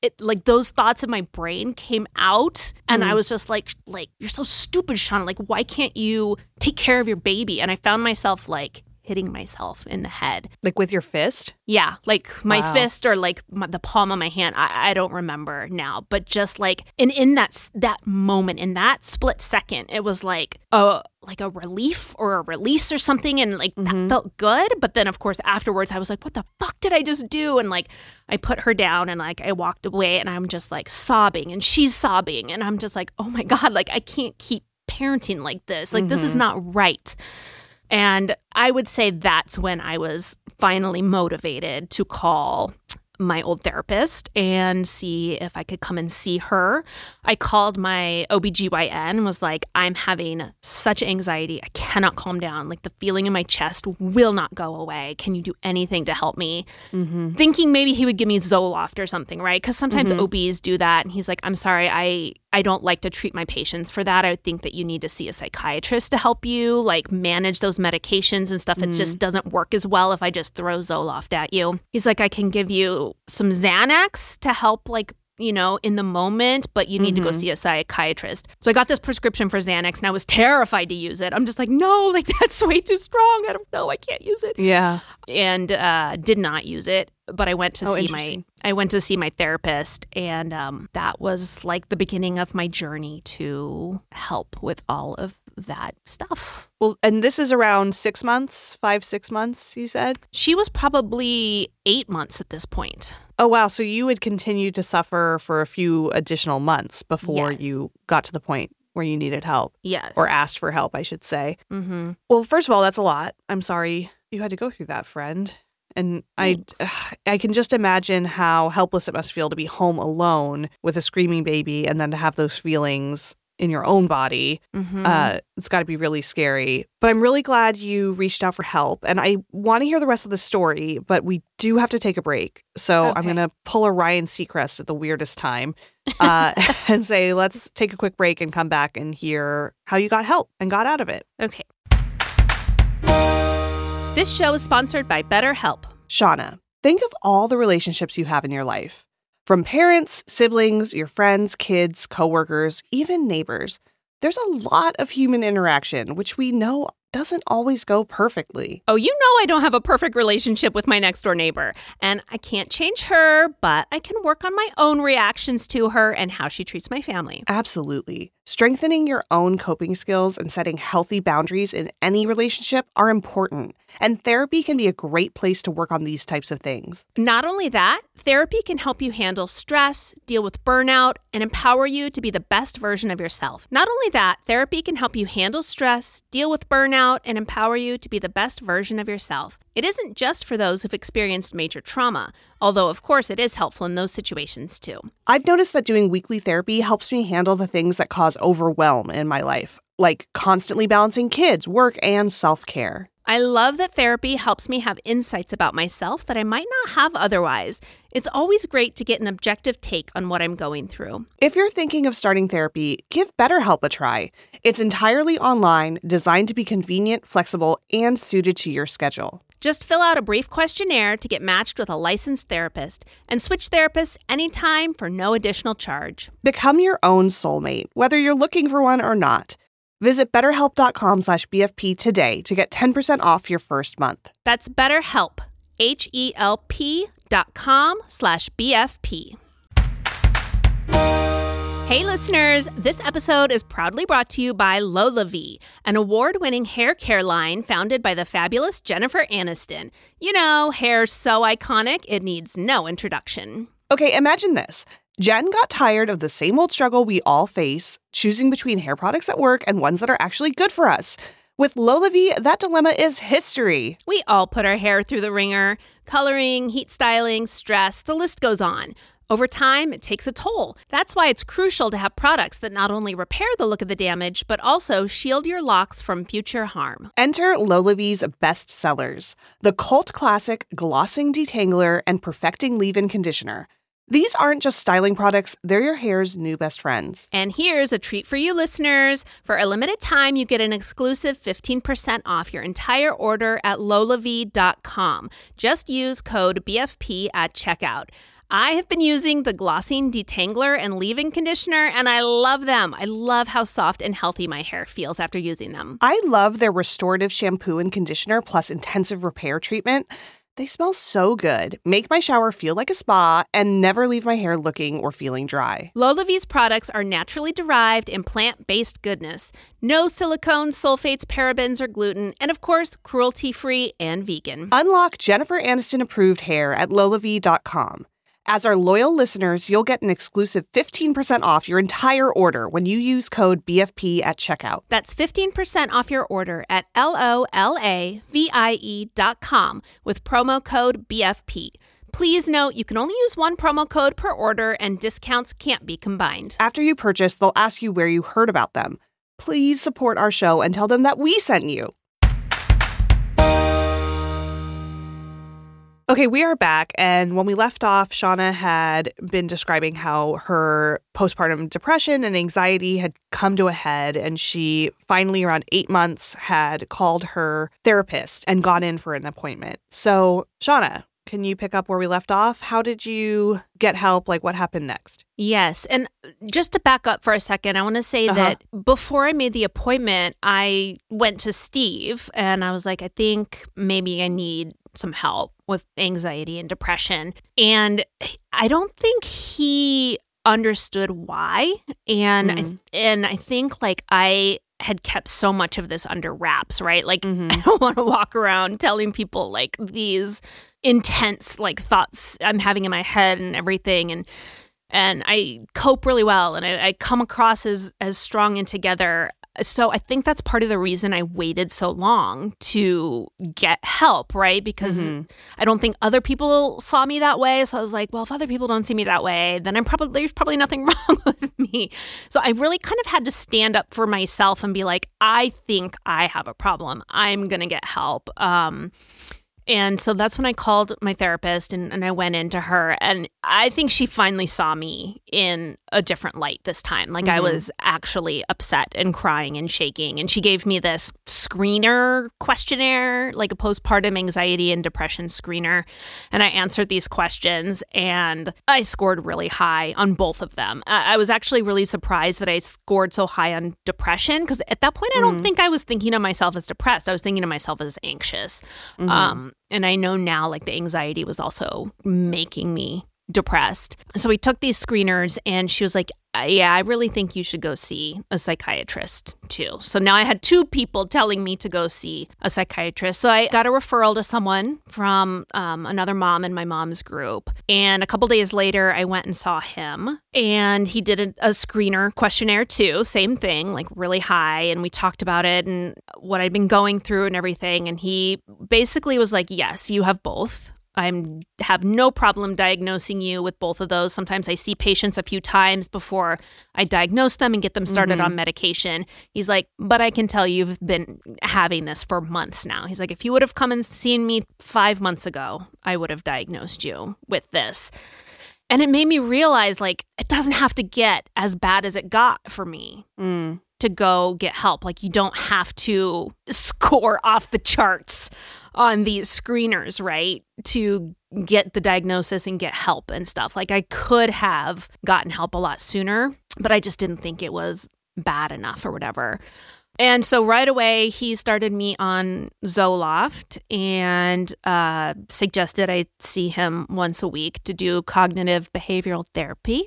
it like those thoughts in my brain came out, and Mm. I was just like, like, you're so stupid, Shauna. Like, why can't you take care of your baby? And I found myself like hitting myself in the head. Like with your fist? Yeah, like my Wow. fist or like my, the palm of my hand. I, I don't remember now, but just like, and in that s- that moment, in that split second, it was like a like a relief or a release or something, and like Mhm. that felt good. But then, of course, afterwards, I was like, "What the fuck did I just do?" And like, I put her down and like I walked away, and I'm just like sobbing, and she's sobbing, and I'm just like, "Oh my god, like I can't keep parenting like this. Like this is Mhm. not right." And I would say that's when I was finally motivated to call my old therapist and see if I could come and see her. I called my O B G Y N and was like, I'm having such anxiety. I cannot calm down. Like the feeling in my chest will not go away. Can you do anything to help me? Mm-hmm. Thinking maybe he would give me Zoloft or something, right? Because sometimes Mhm. O Bs do that. And he's like, I'm sorry, I, I don't like to treat my patients for that. I would think that you need to see a psychiatrist to help you, like manage those medications and stuff. It Mm. just doesn't work as well if I just throw Zoloft at you. He's like, I can give you some Xanax to help, like, you know, in the moment, but you need to go Mhm. see a psychiatrist. So I got this prescription for Xanax and I was terrified to use it. I'm just like, no, like that's way too strong. I don't know. I can't use it. Yeah. And uh, did not use it. But I went to Oh, see my interesting. I went to see my therapist, and um, that was like the beginning of my journey to help with all of that stuff. Well, and this is around six months, five, six months, you said? She was probably eight months at this point. Oh, wow. So you would continue to suffer for a few additional months before Yes. you got to the point where you needed help Yes. or asked for help, I should say. Mm-hmm. Well, first of all, that's a lot. I'm sorry you had to go through that, friend. And I, I can just imagine how helpless it must feel to be home alone with a screaming baby and then to have those feelings in your own body. Mm-hmm. Uh, it's got to be really scary. But I'm really glad you reached out for help. And I want to hear the rest of the story, but we do have to take a break. So I'm Okay. going to pull a Ryan Seacrest at the weirdest time uh, and say, let's take a quick break and come back and hear how you got help and got out of it. Okay. This show is sponsored by BetterHelp. Shauna, think of all the relationships you have in your life. From parents, siblings, your friends, kids, coworkers, even neighbors. There's a lot of human interaction, which we know doesn't always go perfectly. Oh, you know I don't have a perfect relationship with my next door neighbor, and I can't change her, but I can work on my own reactions to her and how she treats my family. Absolutely. Strengthening your own coping skills and setting healthy boundaries in any relationship are important, and therapy can be a great place to work on these types of things. Not only that, therapy can help you handle stress, deal with burnout, and empower you to be the best version of yourself. Not only that, therapy can help you handle stress, deal with burnout, and empower you to be the best version of yourself. It isn't just for those who've experienced major trauma, although of course it is helpful in those situations too. I've noticed that doing weekly therapy helps me handle the things that cause overwhelm in my life, like constantly balancing kids, work, and self-care. I love that therapy helps me have insights about myself that I might not have otherwise. It's always great to get an objective take on what I'm going through. If you're thinking of starting therapy, give BetterHelp a try. It's entirely online, designed to be convenient, flexible, and suited to your schedule. Just fill out a brief questionnaire to get matched with a licensed therapist and switch therapists anytime for no additional charge. Become your own soulmate, whether you're looking for one or not. Visit betterhelp.com slash BFP today to get ten percent off your first month. That's BetterHelp, H-E-L-P dot com slash B-F-P. Hey listeners, this episode is proudly brought to you by LolaVie, an award-winning hair care line founded by the fabulous Jennifer Aniston. You know, hair so iconic, it needs no introduction. Okay, imagine this. Jen got tired of the same old struggle we all face, choosing between hair products that work and ones that are actually good for us. With LolaVie, that dilemma is history. We all put our hair through the ringer. Coloring, heat styling, stress, the list goes on. Over time, it takes a toll. That's why it's crucial to have products that not only repair the look of the damage, but also shield your locks from future harm. Enter LolaVie's best sellers, the cult classic Glossing Detangler and Perfecting Leave-In Conditioner. These aren't just styling products, they're your hair's new best friends. And here's a treat for you listeners. For a limited time, you get an exclusive fifteen percent off your entire order at lolavie dot com. Just use code B F P at checkout. I have been using the Glossine Detangler and Leave-In Conditioner, and I love them. I love how soft and healthy my hair feels after using them. I love their restorative shampoo and conditioner plus intensive repair treatment. They smell so good, make my shower feel like a spa, and never leave my hair looking or feeling dry. LolaVie's products are naturally derived and plant-based goodness. No silicones, sulfates, parabens, or gluten, and of course, cruelty-free and vegan. Unlock Jennifer Aniston-approved hair at Lola V dot com. As our loyal listeners, you'll get an exclusive fifteen percent off your entire order when you use code B F P at checkout. That's fifteen percent off your order at L O L A V I E dot com with promo code B F P. Please note you can only use one promo code per order and discounts can't be combined. After you purchase, they'll ask you where you heard about them. Please support our show and tell them that we sent you. Okay, we are back, and when we left off, Shauna had been describing how her postpartum depression and anxiety had come to a head, and she finally, around eight months, had called her therapist and gone in for an appointment. So, Shauna, can you pick up where we left off? How did you get help? Like, what happened next? Yes. And just to back up for a second, I want to say uh-huh. that before I made the appointment, I went to Steve, and I was like, I think maybe I need some help with anxiety and depression. And I don't think he understood why. And mm. I, and I think like I had kept so much of this under wraps, right? Like mm-hmm. I don't want to walk around telling people like these intense like thoughts I'm having in my head and everything. And and I cope really well, and I, I come across as as strong and together. So I think that's part of the reason I waited so long to get help, right? Because mm-hmm. I don't think other people saw me that way. So I was like, well, if other people don't see me that way, then I'm probably there's probably nothing wrong with me. So I really kind of had to stand up for myself and be like, I think I have a problem. I'm going to get help. Um, And so that's when I called my therapist and, and I went into her. And I think she finally saw me in a different light this time. Like mm-hmm. I was actually upset and crying and shaking. And she gave me this screener questionnaire, like a postpartum anxiety and depression screener. And I answered these questions and I scored really high on both of them. I, I was actually really surprised that I scored so high on depression because at that point, I don't mm-hmm. think I was thinking of myself as depressed. I was thinking of myself as anxious. Mm-hmm. Um, And I know now, like, the anxiety was also making me depressed. So we took these screeners and she was like, yeah, I really think you should go see a psychiatrist too. So now I had two people telling me to go see a psychiatrist. So I got a referral to someone from um, another mom in my mom's group. And a couple days later, I went and saw him. And he did a, a screener questionnaire too. Same thing, like really high. And we talked about it and what I'd been going through and everything. And he basically was like, yes, you have both. I have no problem diagnosing you with both of those. Sometimes I see patients a few times before I diagnose them and get them started mm-hmm. on medication. He's like, but I can tell you've been having this for months now. He's like, if you would have come and seen me five months ago, I would have diagnosed you with this. And it made me realize, like, it doesn't have to get as bad as it got for me mm. to go get help. Like, you don't have to score off the charts on these screeners, right, to get the diagnosis and get help and stuff. Like I could have gotten help a lot sooner, but I just didn't think it was bad enough or whatever. And so right away, he started me on Zoloft and uh, suggested I see him once a week to do cognitive behavioral therapy,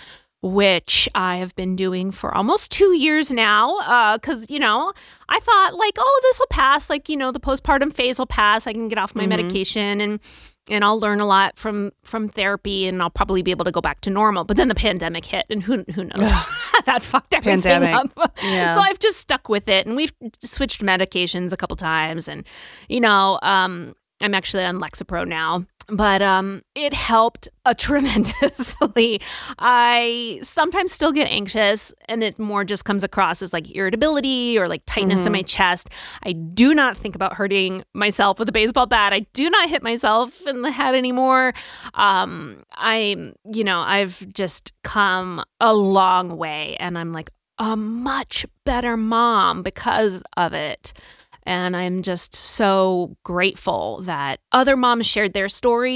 which I have been doing for almost two years now. Because, uh, you know, I thought like, oh, this will pass. Like, you know, the postpartum phase will pass. I can get off my mm-hmm. medication and and I'll learn a lot from from therapy and I'll probably be able to go back to normal. But then the pandemic hit and who who knows? That fucked everything pandemic. up. Yeah. So I've just stuck with it. And we've switched medications a couple times. And, you know, um, I'm actually on Lexapro now. But um, it helped uh, tremendously. I sometimes still get anxious and it more just comes across as like irritability or like tightness mm-hmm. in my chest. I do not think about hurting myself with a baseball bat. I do not hit myself in the head anymore. Um, I, you know, I've just come a long way and I'm like a much better mom because of it. And I'm just so grateful that other moms shared their stories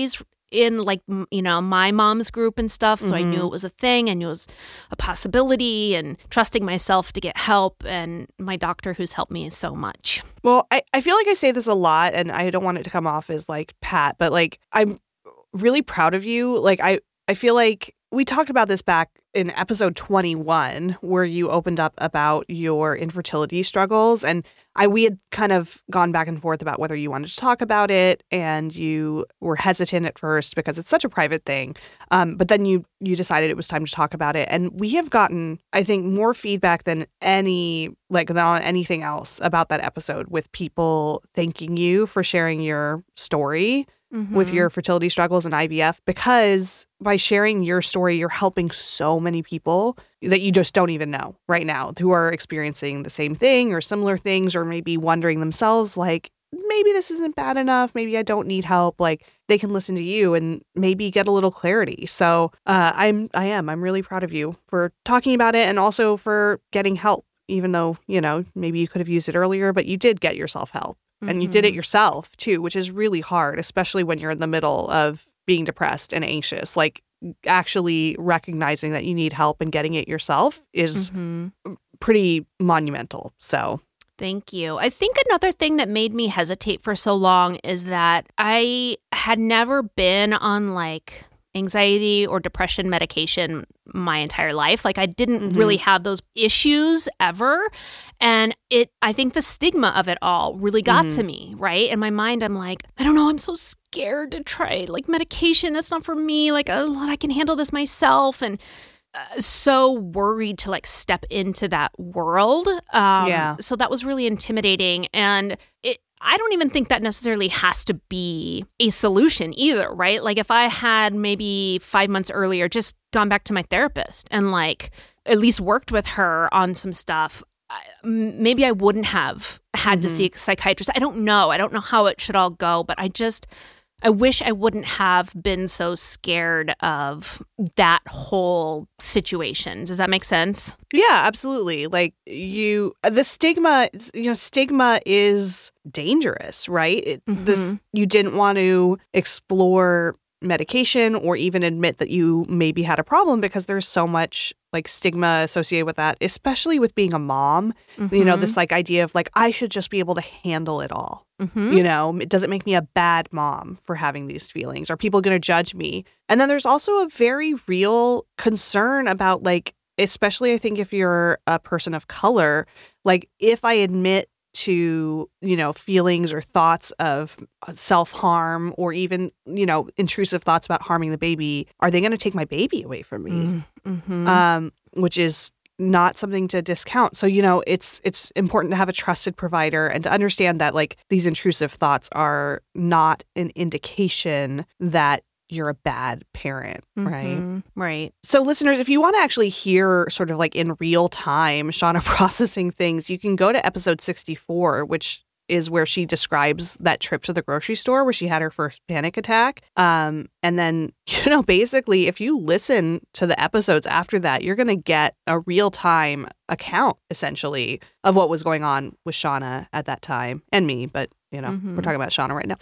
in like, m- you know, my mom's group and stuff. So mm-hmm. I knew it was a thing. I knew it was a possibility and trusting myself to get help and my doctor who's helped me so much. Well, I, I feel like I say this a lot and I don't want it to come off as like pat, but like I'm really proud of you. Like I, I feel like we talked about this back in episode twenty-one where you opened up about your infertility struggles. And I we had kind of gone back and forth about whether you wanted to talk about it. And you were hesitant at first because it's such a private thing. Um, but then you you decided it was time to talk about it. And we have gotten, I think, more feedback than any, like than on anything else about that episode with people thanking you for sharing your story. Mm-hmm. with your fertility struggles and I V F, because by sharing your story, you're helping so many people that you just don't even know right now who are experiencing the same thing or similar things, or maybe wondering themselves, like, maybe this isn't bad enough. Maybe I don't need help. Like, they can listen to you and maybe get a little clarity. So uh, I'm, I am, I'm really proud of you for talking about it and also for getting help, even though, you know, maybe you could have used it earlier, but you did get yourself help. And you did it yourself, too, which is really hard, especially when you're in the middle of being depressed and anxious. Like, actually recognizing that you need help and getting it yourself is mm-hmm. pretty monumental. So thank you. I think another thing that made me hesitate for so long is that I had never been on, like, anxiety or depression medication my entire life. Like I didn't mm-hmm. really have those issues ever. And it, I think the stigma of it all really got mm-hmm. to me, right? In my mind, I'm like, I don't know, I'm so scared to try like medication. That's not for me. Like, oh, I can handle this myself. And uh, so worried to like step into that world. Um, yeah. So that was really intimidating. And it, I don't even think that necessarily has to be a solution either, right? Like if I had maybe five months earlier just gone back to my therapist and like at least worked with her on some stuff, maybe I wouldn't have had mm-hmm. to see a psychiatrist. I don't know. I don't know how it should all go, but I just, I wish I wouldn't have been so scared of that whole situation. Does that make sense? Yeah, absolutely. Like you, the stigma, you know, stigma is dangerous, right? It, mm-hmm. This, you didn't want to explore medication or even admit that you maybe had a problem because there's so much like stigma associated with that, especially with being a mom. Mm-hmm. You know, this like idea of like, I should just be able to handle it all. Mm-hmm. You know, it doesn't make me a bad mom for having these feelings. Are people going to judge me? And then there's also a very real concern about like, especially I think if you're a person of color, like if I admit to, you know, feelings or thoughts of self-harm or even, you know, intrusive thoughts about harming the baby, are they going to take my baby away from me? Mm-hmm. Um, which is not something to discount. So, you know, it's it's important to have a trusted provider and to understand that like these intrusive thoughts are not an indication that you're a bad parent, right? Mm-hmm. Right. So listeners, if you want to actually hear sort of like in real time Shauna processing things, you can go to episode sixty-four, which is where she describes that trip to the grocery store where she had her first panic attack. Um, and then, you know, basically, if you listen to the episodes after that, you're going to get a real time account, essentially, of what was going on with Shauna at that time and me. But, you know, mm-hmm. we're talking about Shauna right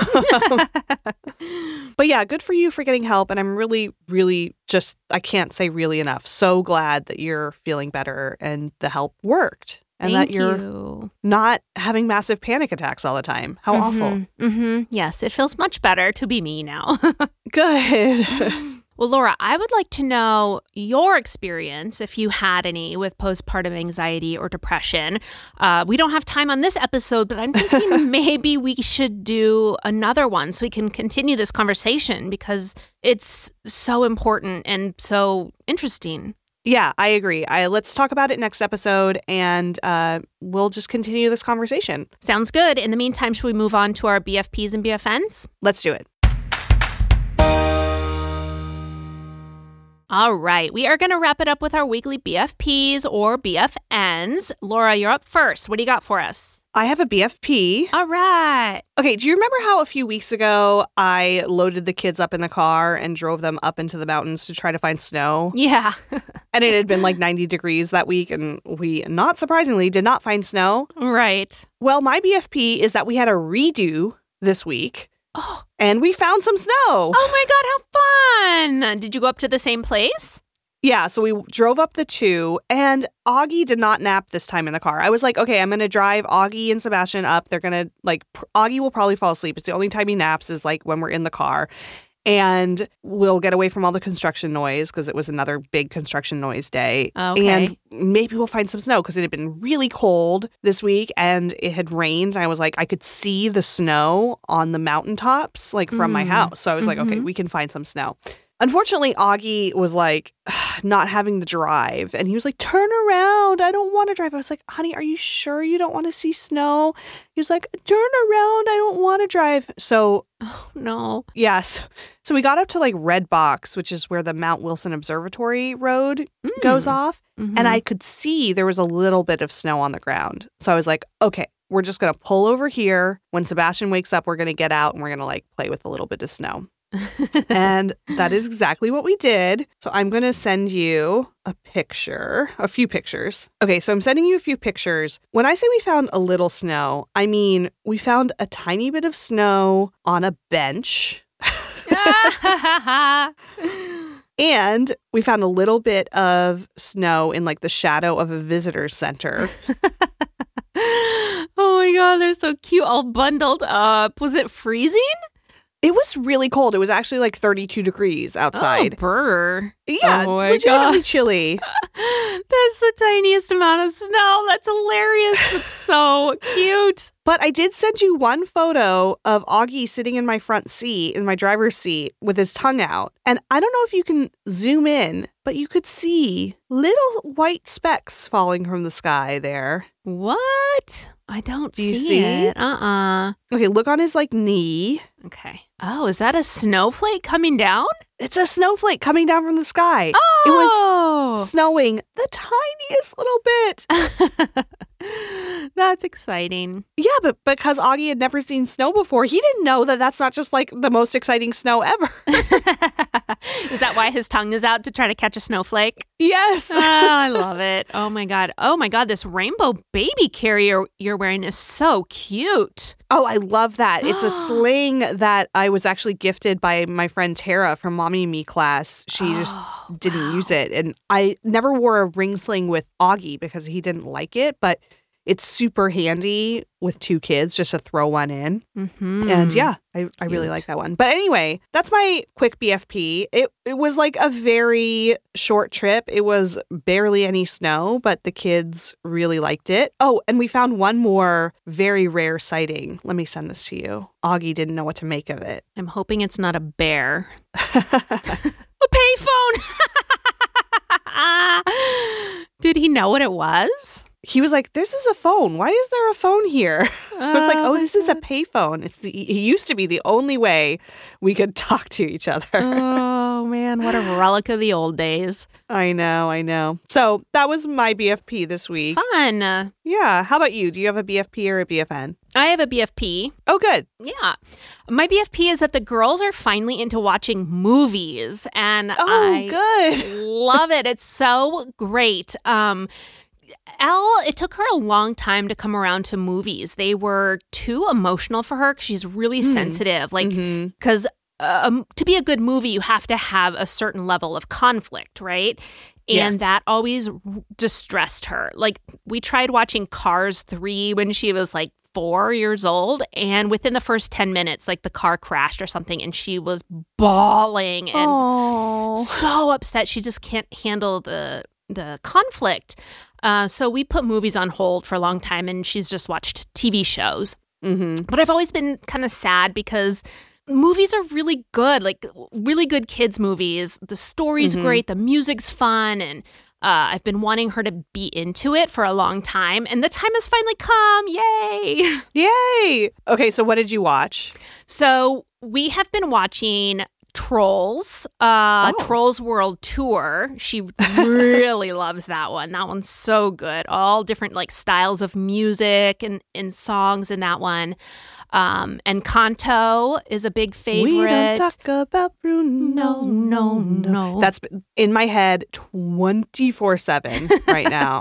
now. But yeah, good for you for getting help. And I'm really, really just, I can't say really enough. So glad that you're feeling better and the help worked. And Thank that you're you. Not having massive panic attacks all the time. How mm-hmm. awful. Mm-hmm. Yes, it feels much better to be me now. Good. Well, Laura, I would like to know your experience, if you had any, with postpartum anxiety or depression. Uh, we don't have time on this episode, but I'm thinking maybe we should do another one so we can continue this conversation because it's so important and so interesting. Yeah, I agree. I, let's talk about it next episode, and uh, we'll just continue this conversation. Sounds good. In the meantime, should we move on to our B F Ps and B F Ns? Let's do it. All right. We are going to wrap it up with our weekly B F Ps or B F Ns. Laura, you're up first. What do you got for us? I have a B F P. All right. Okay, do you remember how a few weeks ago I loaded the kids up in the car and drove them up into the mountains to try to find snow? Yeah. And it had been like ninety degrees that week, and we, not surprisingly, did not find snow. Right. Well, my B F P is that we had a redo this week. Oh. And we found some snow. Oh my God, how fun. Did you go up to the same place? Yeah, so we drove up the two, and Augie did not nap this time in the car. I was like, okay, I'm going to drive Augie and Sebastian up. They're going to, like, pr- Augie will probably fall asleep. It's the only time he naps is, like, when we're in the car. And we'll get away from all the construction noise because it was another big construction noise day. Okay. And maybe we'll find some snow because it had been really cold this week and it had rained. I was like, I could see the snow on the mountaintops, like, from mm. my house. So I was mm-hmm. like, okay, we can find some snow. Unfortunately, Augie was like not having the drive. And he was like, turn around. I don't want to drive. I was like, honey, are you sure you don't want to see snow? He was like, turn around. I don't want to drive. So, oh, no. Yes. So we got up to like Red Box, which is where the Mount Wilson Observatory Road mm. goes off. Mm-hmm. And I could see there was a little bit of snow on the ground. So I was like, okay, we're just going to pull over here. When Sebastian wakes up, we're going to get out and we're going to like play with a little bit of snow. And that is exactly what we did. So I'm going to send you a picture, a few pictures. Okay, so I'm sending you a few pictures. When I say we found a little snow, I mean we found a tiny bit of snow on a bench. And we found a little bit of snow in like the shadow of a visitor center. Oh my God, they're so cute, all bundled up. Was it freezing? It was really cold. It was actually like thirty-two degrees outside. Oh, brr. Yeah, oh legitimately chilly. That's the tiniest amount of snow. That's hilarious, but so cute. But I did send you one photo of Augie sitting in my front seat, in my driver's seat, with his tongue out. And I don't know if you can zoom in, but you could see little white specks falling from the sky there. What? I don't Do you see, see it. Uh-uh. Okay, look on his, like, knee. Okay. Oh, is that a snowflake coming down? It's a snowflake coming down from the sky. Oh! It was snowing the tiniest little bit. That's exciting. Yeah, but because Augie had never seen snow before, he didn't know that that's not just, like, the most exciting snow ever. Is that why his tongue is out to try to catch a snowflake? Yes. Oh, I love it. Oh, my God. Oh, my God. This rainbow baby carrier you're wearing is so cute. Oh, I love that. It's a sling that I was actually gifted by my friend Tara from Mommy and Me class. She oh, just didn't wow. use it. And I never wore a ring sling with Augie because he didn't like it, but it's super handy with two kids just to throw one in. Mm-hmm. And yeah, I, I really like that one. But anyway, that's my quick B F P. It it was like a very short trip. It was barely any snow, but the kids really liked it. Oh, and we found one more very rare sighting. Let me send this to you. Augie didn't know what to make of it. I'm hoping it's not a bear. A payphone! Did he know what it was? He was like, this is a phone. Why is there a phone here? Uh, I was like, oh, this is a payphone. It's the, it used to be the only way we could talk to each other. Oh, man. What a relic of the old days. I know. I know. So that was my B F P this week. Fun. Yeah. How about you? Do you have a B F P or a B F N? I have a B F P. Oh, good. Yeah. My B F P is that the girls are finally into watching movies. And oh, I good. love it. It's so great. Um, Elle, it took her a long time to come around to movies. They were too emotional for her because she's really mm. sensitive. Like, because mm-hmm. um, to be a good movie, you have to have a certain level of conflict, right? And yes. that always distressed her. Like, we tried watching Cars three when she was like four years old. And within the first ten minutes, like the car crashed or something and she was bawling and Aww. so upset. She just can't handle the the conflict. Uh, so we put movies on hold for a long time and she's just watched T V shows. Mm-hmm. But I've always been kind of sad because movies are really good, like really good kids movies. The story's mm-hmm. great. The music's fun. And uh, I've been wanting her to be into it for a long time. And the time has finally come. Yay. Yay. Okay, so what did you watch? So we have been watching Trolls, uh, oh. Trolls World Tour. She really loves that one. That one's so good. All different like styles of music and, and songs in that one. Um, and Encanto is a big favorite. We don't talk about Bruno. No, no, no. That's in my head twenty-four seven right now.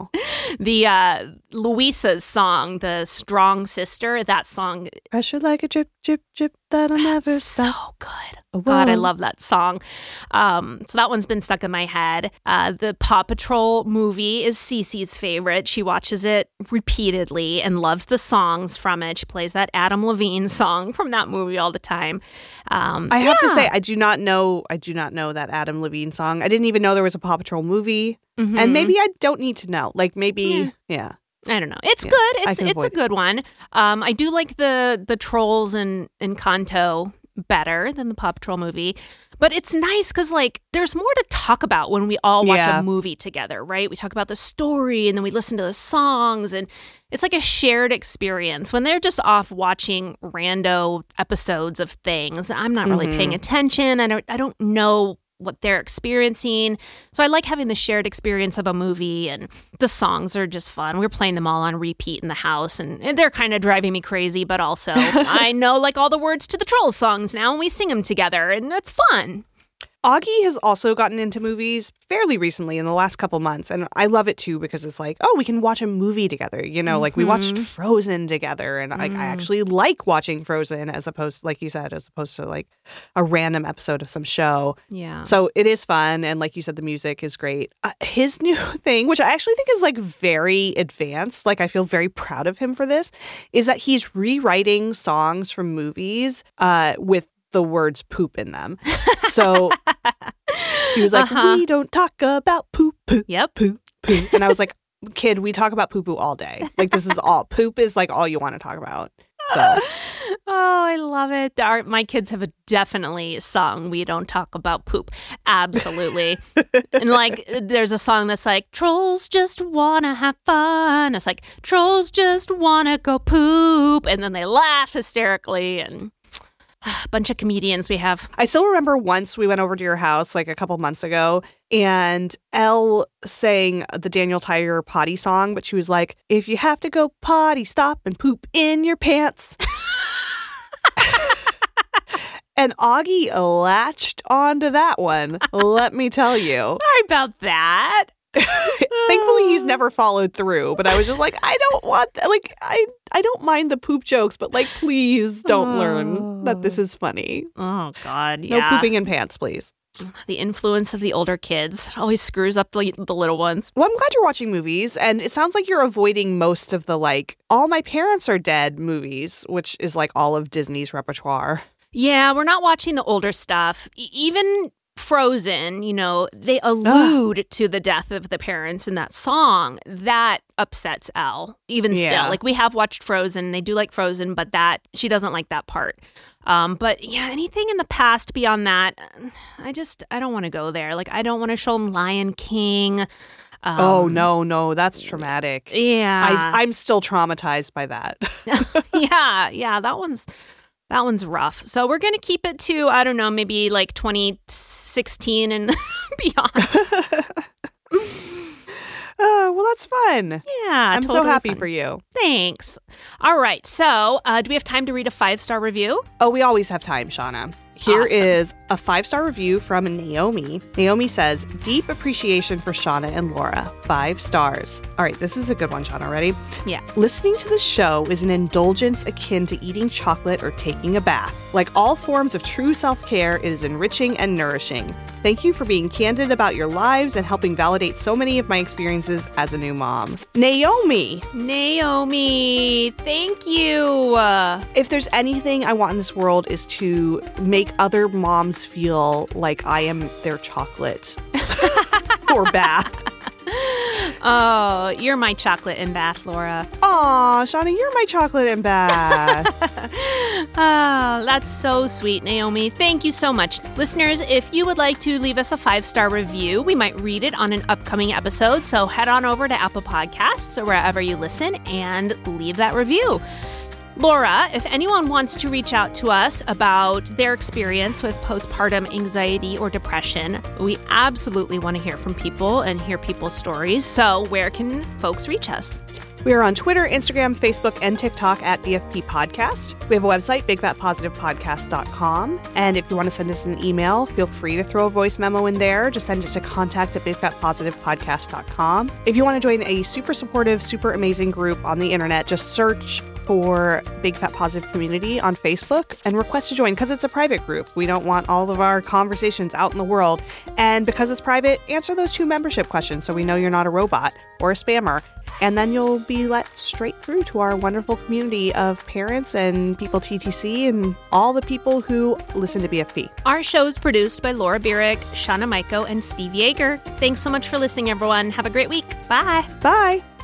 the uh, Luisa's song, the Strong Sister, that song. Pressure like a drip, drip, drip that'll never That's stop. so good. Oh, God, I whoa. love that song. Um, so that one's been stuck in my head. Uh, the Paw Patrol movie is Cece's favorite. She watches it repeatedly and loves the songs from it. She plays that Adam Levine song from that movie all the time. Um, I have yeah. to say, I do not know. I do not know that Adam Levine song. I didn't even know there was a Paw Patrol movie, Mhm. and maybe I don't need to know. Like maybe, Yeah. yeah. I don't know. It's Yeah, good. I It's can it's a avoid it. good one. Um, I do like the the trolls and Encanto better than the Paw Patrol movie, but it's nice because like there's more to talk about when we all watch Yeah. a movie together, right? We talk about the story and then we listen to the songs, and it's like a shared experience. When they're just off watching rando episodes of things, I'm not really Mhm. paying attention. I don't I don't know what they're experiencing. So I like having the shared experience of a movie, and the songs are just fun. We're playing them all on repeat in the house, and, and they're kind of driving me crazy, but also I know like all the words to the Trolls songs now, and we sing them together, and that's fun. Augie has also gotten into movies fairly recently in the last couple months, and I love it too because it's like, oh, we can watch a movie together. You know, like we watched Mhm. Frozen together, and I, I Mm. actually like watching Frozen as opposed, like you said, as opposed to like a random episode of some show. Yeah. So it is fun, and like you said, the music is great. Uh, his new thing, which I actually think is like very advanced, like I feel very proud of him for this, is that he's rewriting songs from movies uh, with the words poop in them. So he was like, Uh-huh. we don't talk about poop, poop, Yep. poop, poop. And I was like, kid, we talk about poo poo all day. Like this is all, poop is like all you want to talk about. So Oh, I love it. Our, my kids have definitely sung We Don't Talk About Poop. Absolutely. And like there's a song that's like, trolls just wanna have fun. It's like, trolls just wanna go poop. And then they laugh hysterically, and a bunch of comedians we have. I still remember once we went over to your house like a couple months ago, and Elle sang the Daniel Tiger potty song, but she was like, if you have to go potty, stop and poop in your pants. And Augie latched onto that one, let me tell you. Sorry about that. Thankfully, he's never followed through, but I was just like, I don't want that. Like, I, I don't mind the poop jokes, but like, please don't learn that this is funny. Oh, God. No Yeah. pooping in pants, please. The influence of the older kids always screws up the, the little ones. Well, I'm glad you're watching movies, and it sounds like you're avoiding most of the like all my parents are dead movies, which is like all of Disney's repertoire. Yeah, we're not watching the older stuff. E- even Frozen, you know, they allude to the death of the parents in that song. That upsets Elle, even Yeah. still. Like, we have watched Frozen. They do like Frozen, but that, she doesn't like that part. Um, but yeah, anything in the past beyond that, I just, I don't want to go there. Like, I don't want to show them Lion King. Um, oh, no, no, that's traumatic. Yeah. I, I'm still traumatized by that. yeah, yeah, that one's that one's rough. So we're gonna keep it to, I don't know, maybe like twenty sixteen and beyond. Oh, well, that's fun. Yeah, I'm so totally happy fun. for you. Thanks. All right, so uh, do we have time to read a five star review? Oh, we always have time, Shauna. Here Awesome. is a five-star review from Naomi. Naomi says, deep appreciation for Shauna and Laura. Five stars. All right, this is a good one, Shauna. Ready? Yeah. Listening to the show is an indulgence akin to eating chocolate or taking a bath. Like all forms of true self-care, it is enriching and nourishing. Thank you for being candid about your lives and helping validate so many of my experiences as a new mom. Naomi! Naomi, thank you. Uh, If there's anything I want in this world is to make other moms feel like I am their chocolate or bath. oh, you're my chocolate in bath, Laura. Aw, Shauna, you're my chocolate and bath. Oh, that's so sweet, Naomi. Thank you so much. Listeners, if you would like to leave us a five-star review, we might read it on an upcoming episode. So head on over to Apple Podcasts or wherever you listen and leave that review. Laura, if anyone wants to reach out to us about their experience with postpartum anxiety or depression, we absolutely want to hear from people and hear people's stories. So where can folks reach us? We are on Twitter, Instagram, Facebook, and TikTok at B F P Podcast. We have a website, big fat positive podcast dot com. And if you want to send us an email, feel free to throw a voice memo in there. Just send it to contact at big fat positive podcast dot com. If you want to join a super supportive, super amazing group on the internet, just search for Big Fat Positive Community on Facebook and request to join because it's a private group. We don't want all of our conversations out in the world. And because it's private, answer those two membership questions so we know you're not a robot or a spammer. And then you'll be let straight through to our wonderful community of parents and people T T C and all the people who listen to B F P. Our show is produced by Laura Bierick, Shauna Maiko, and Steve Yeager. Thanks so much for listening, everyone. Have a great week. Bye. Bye.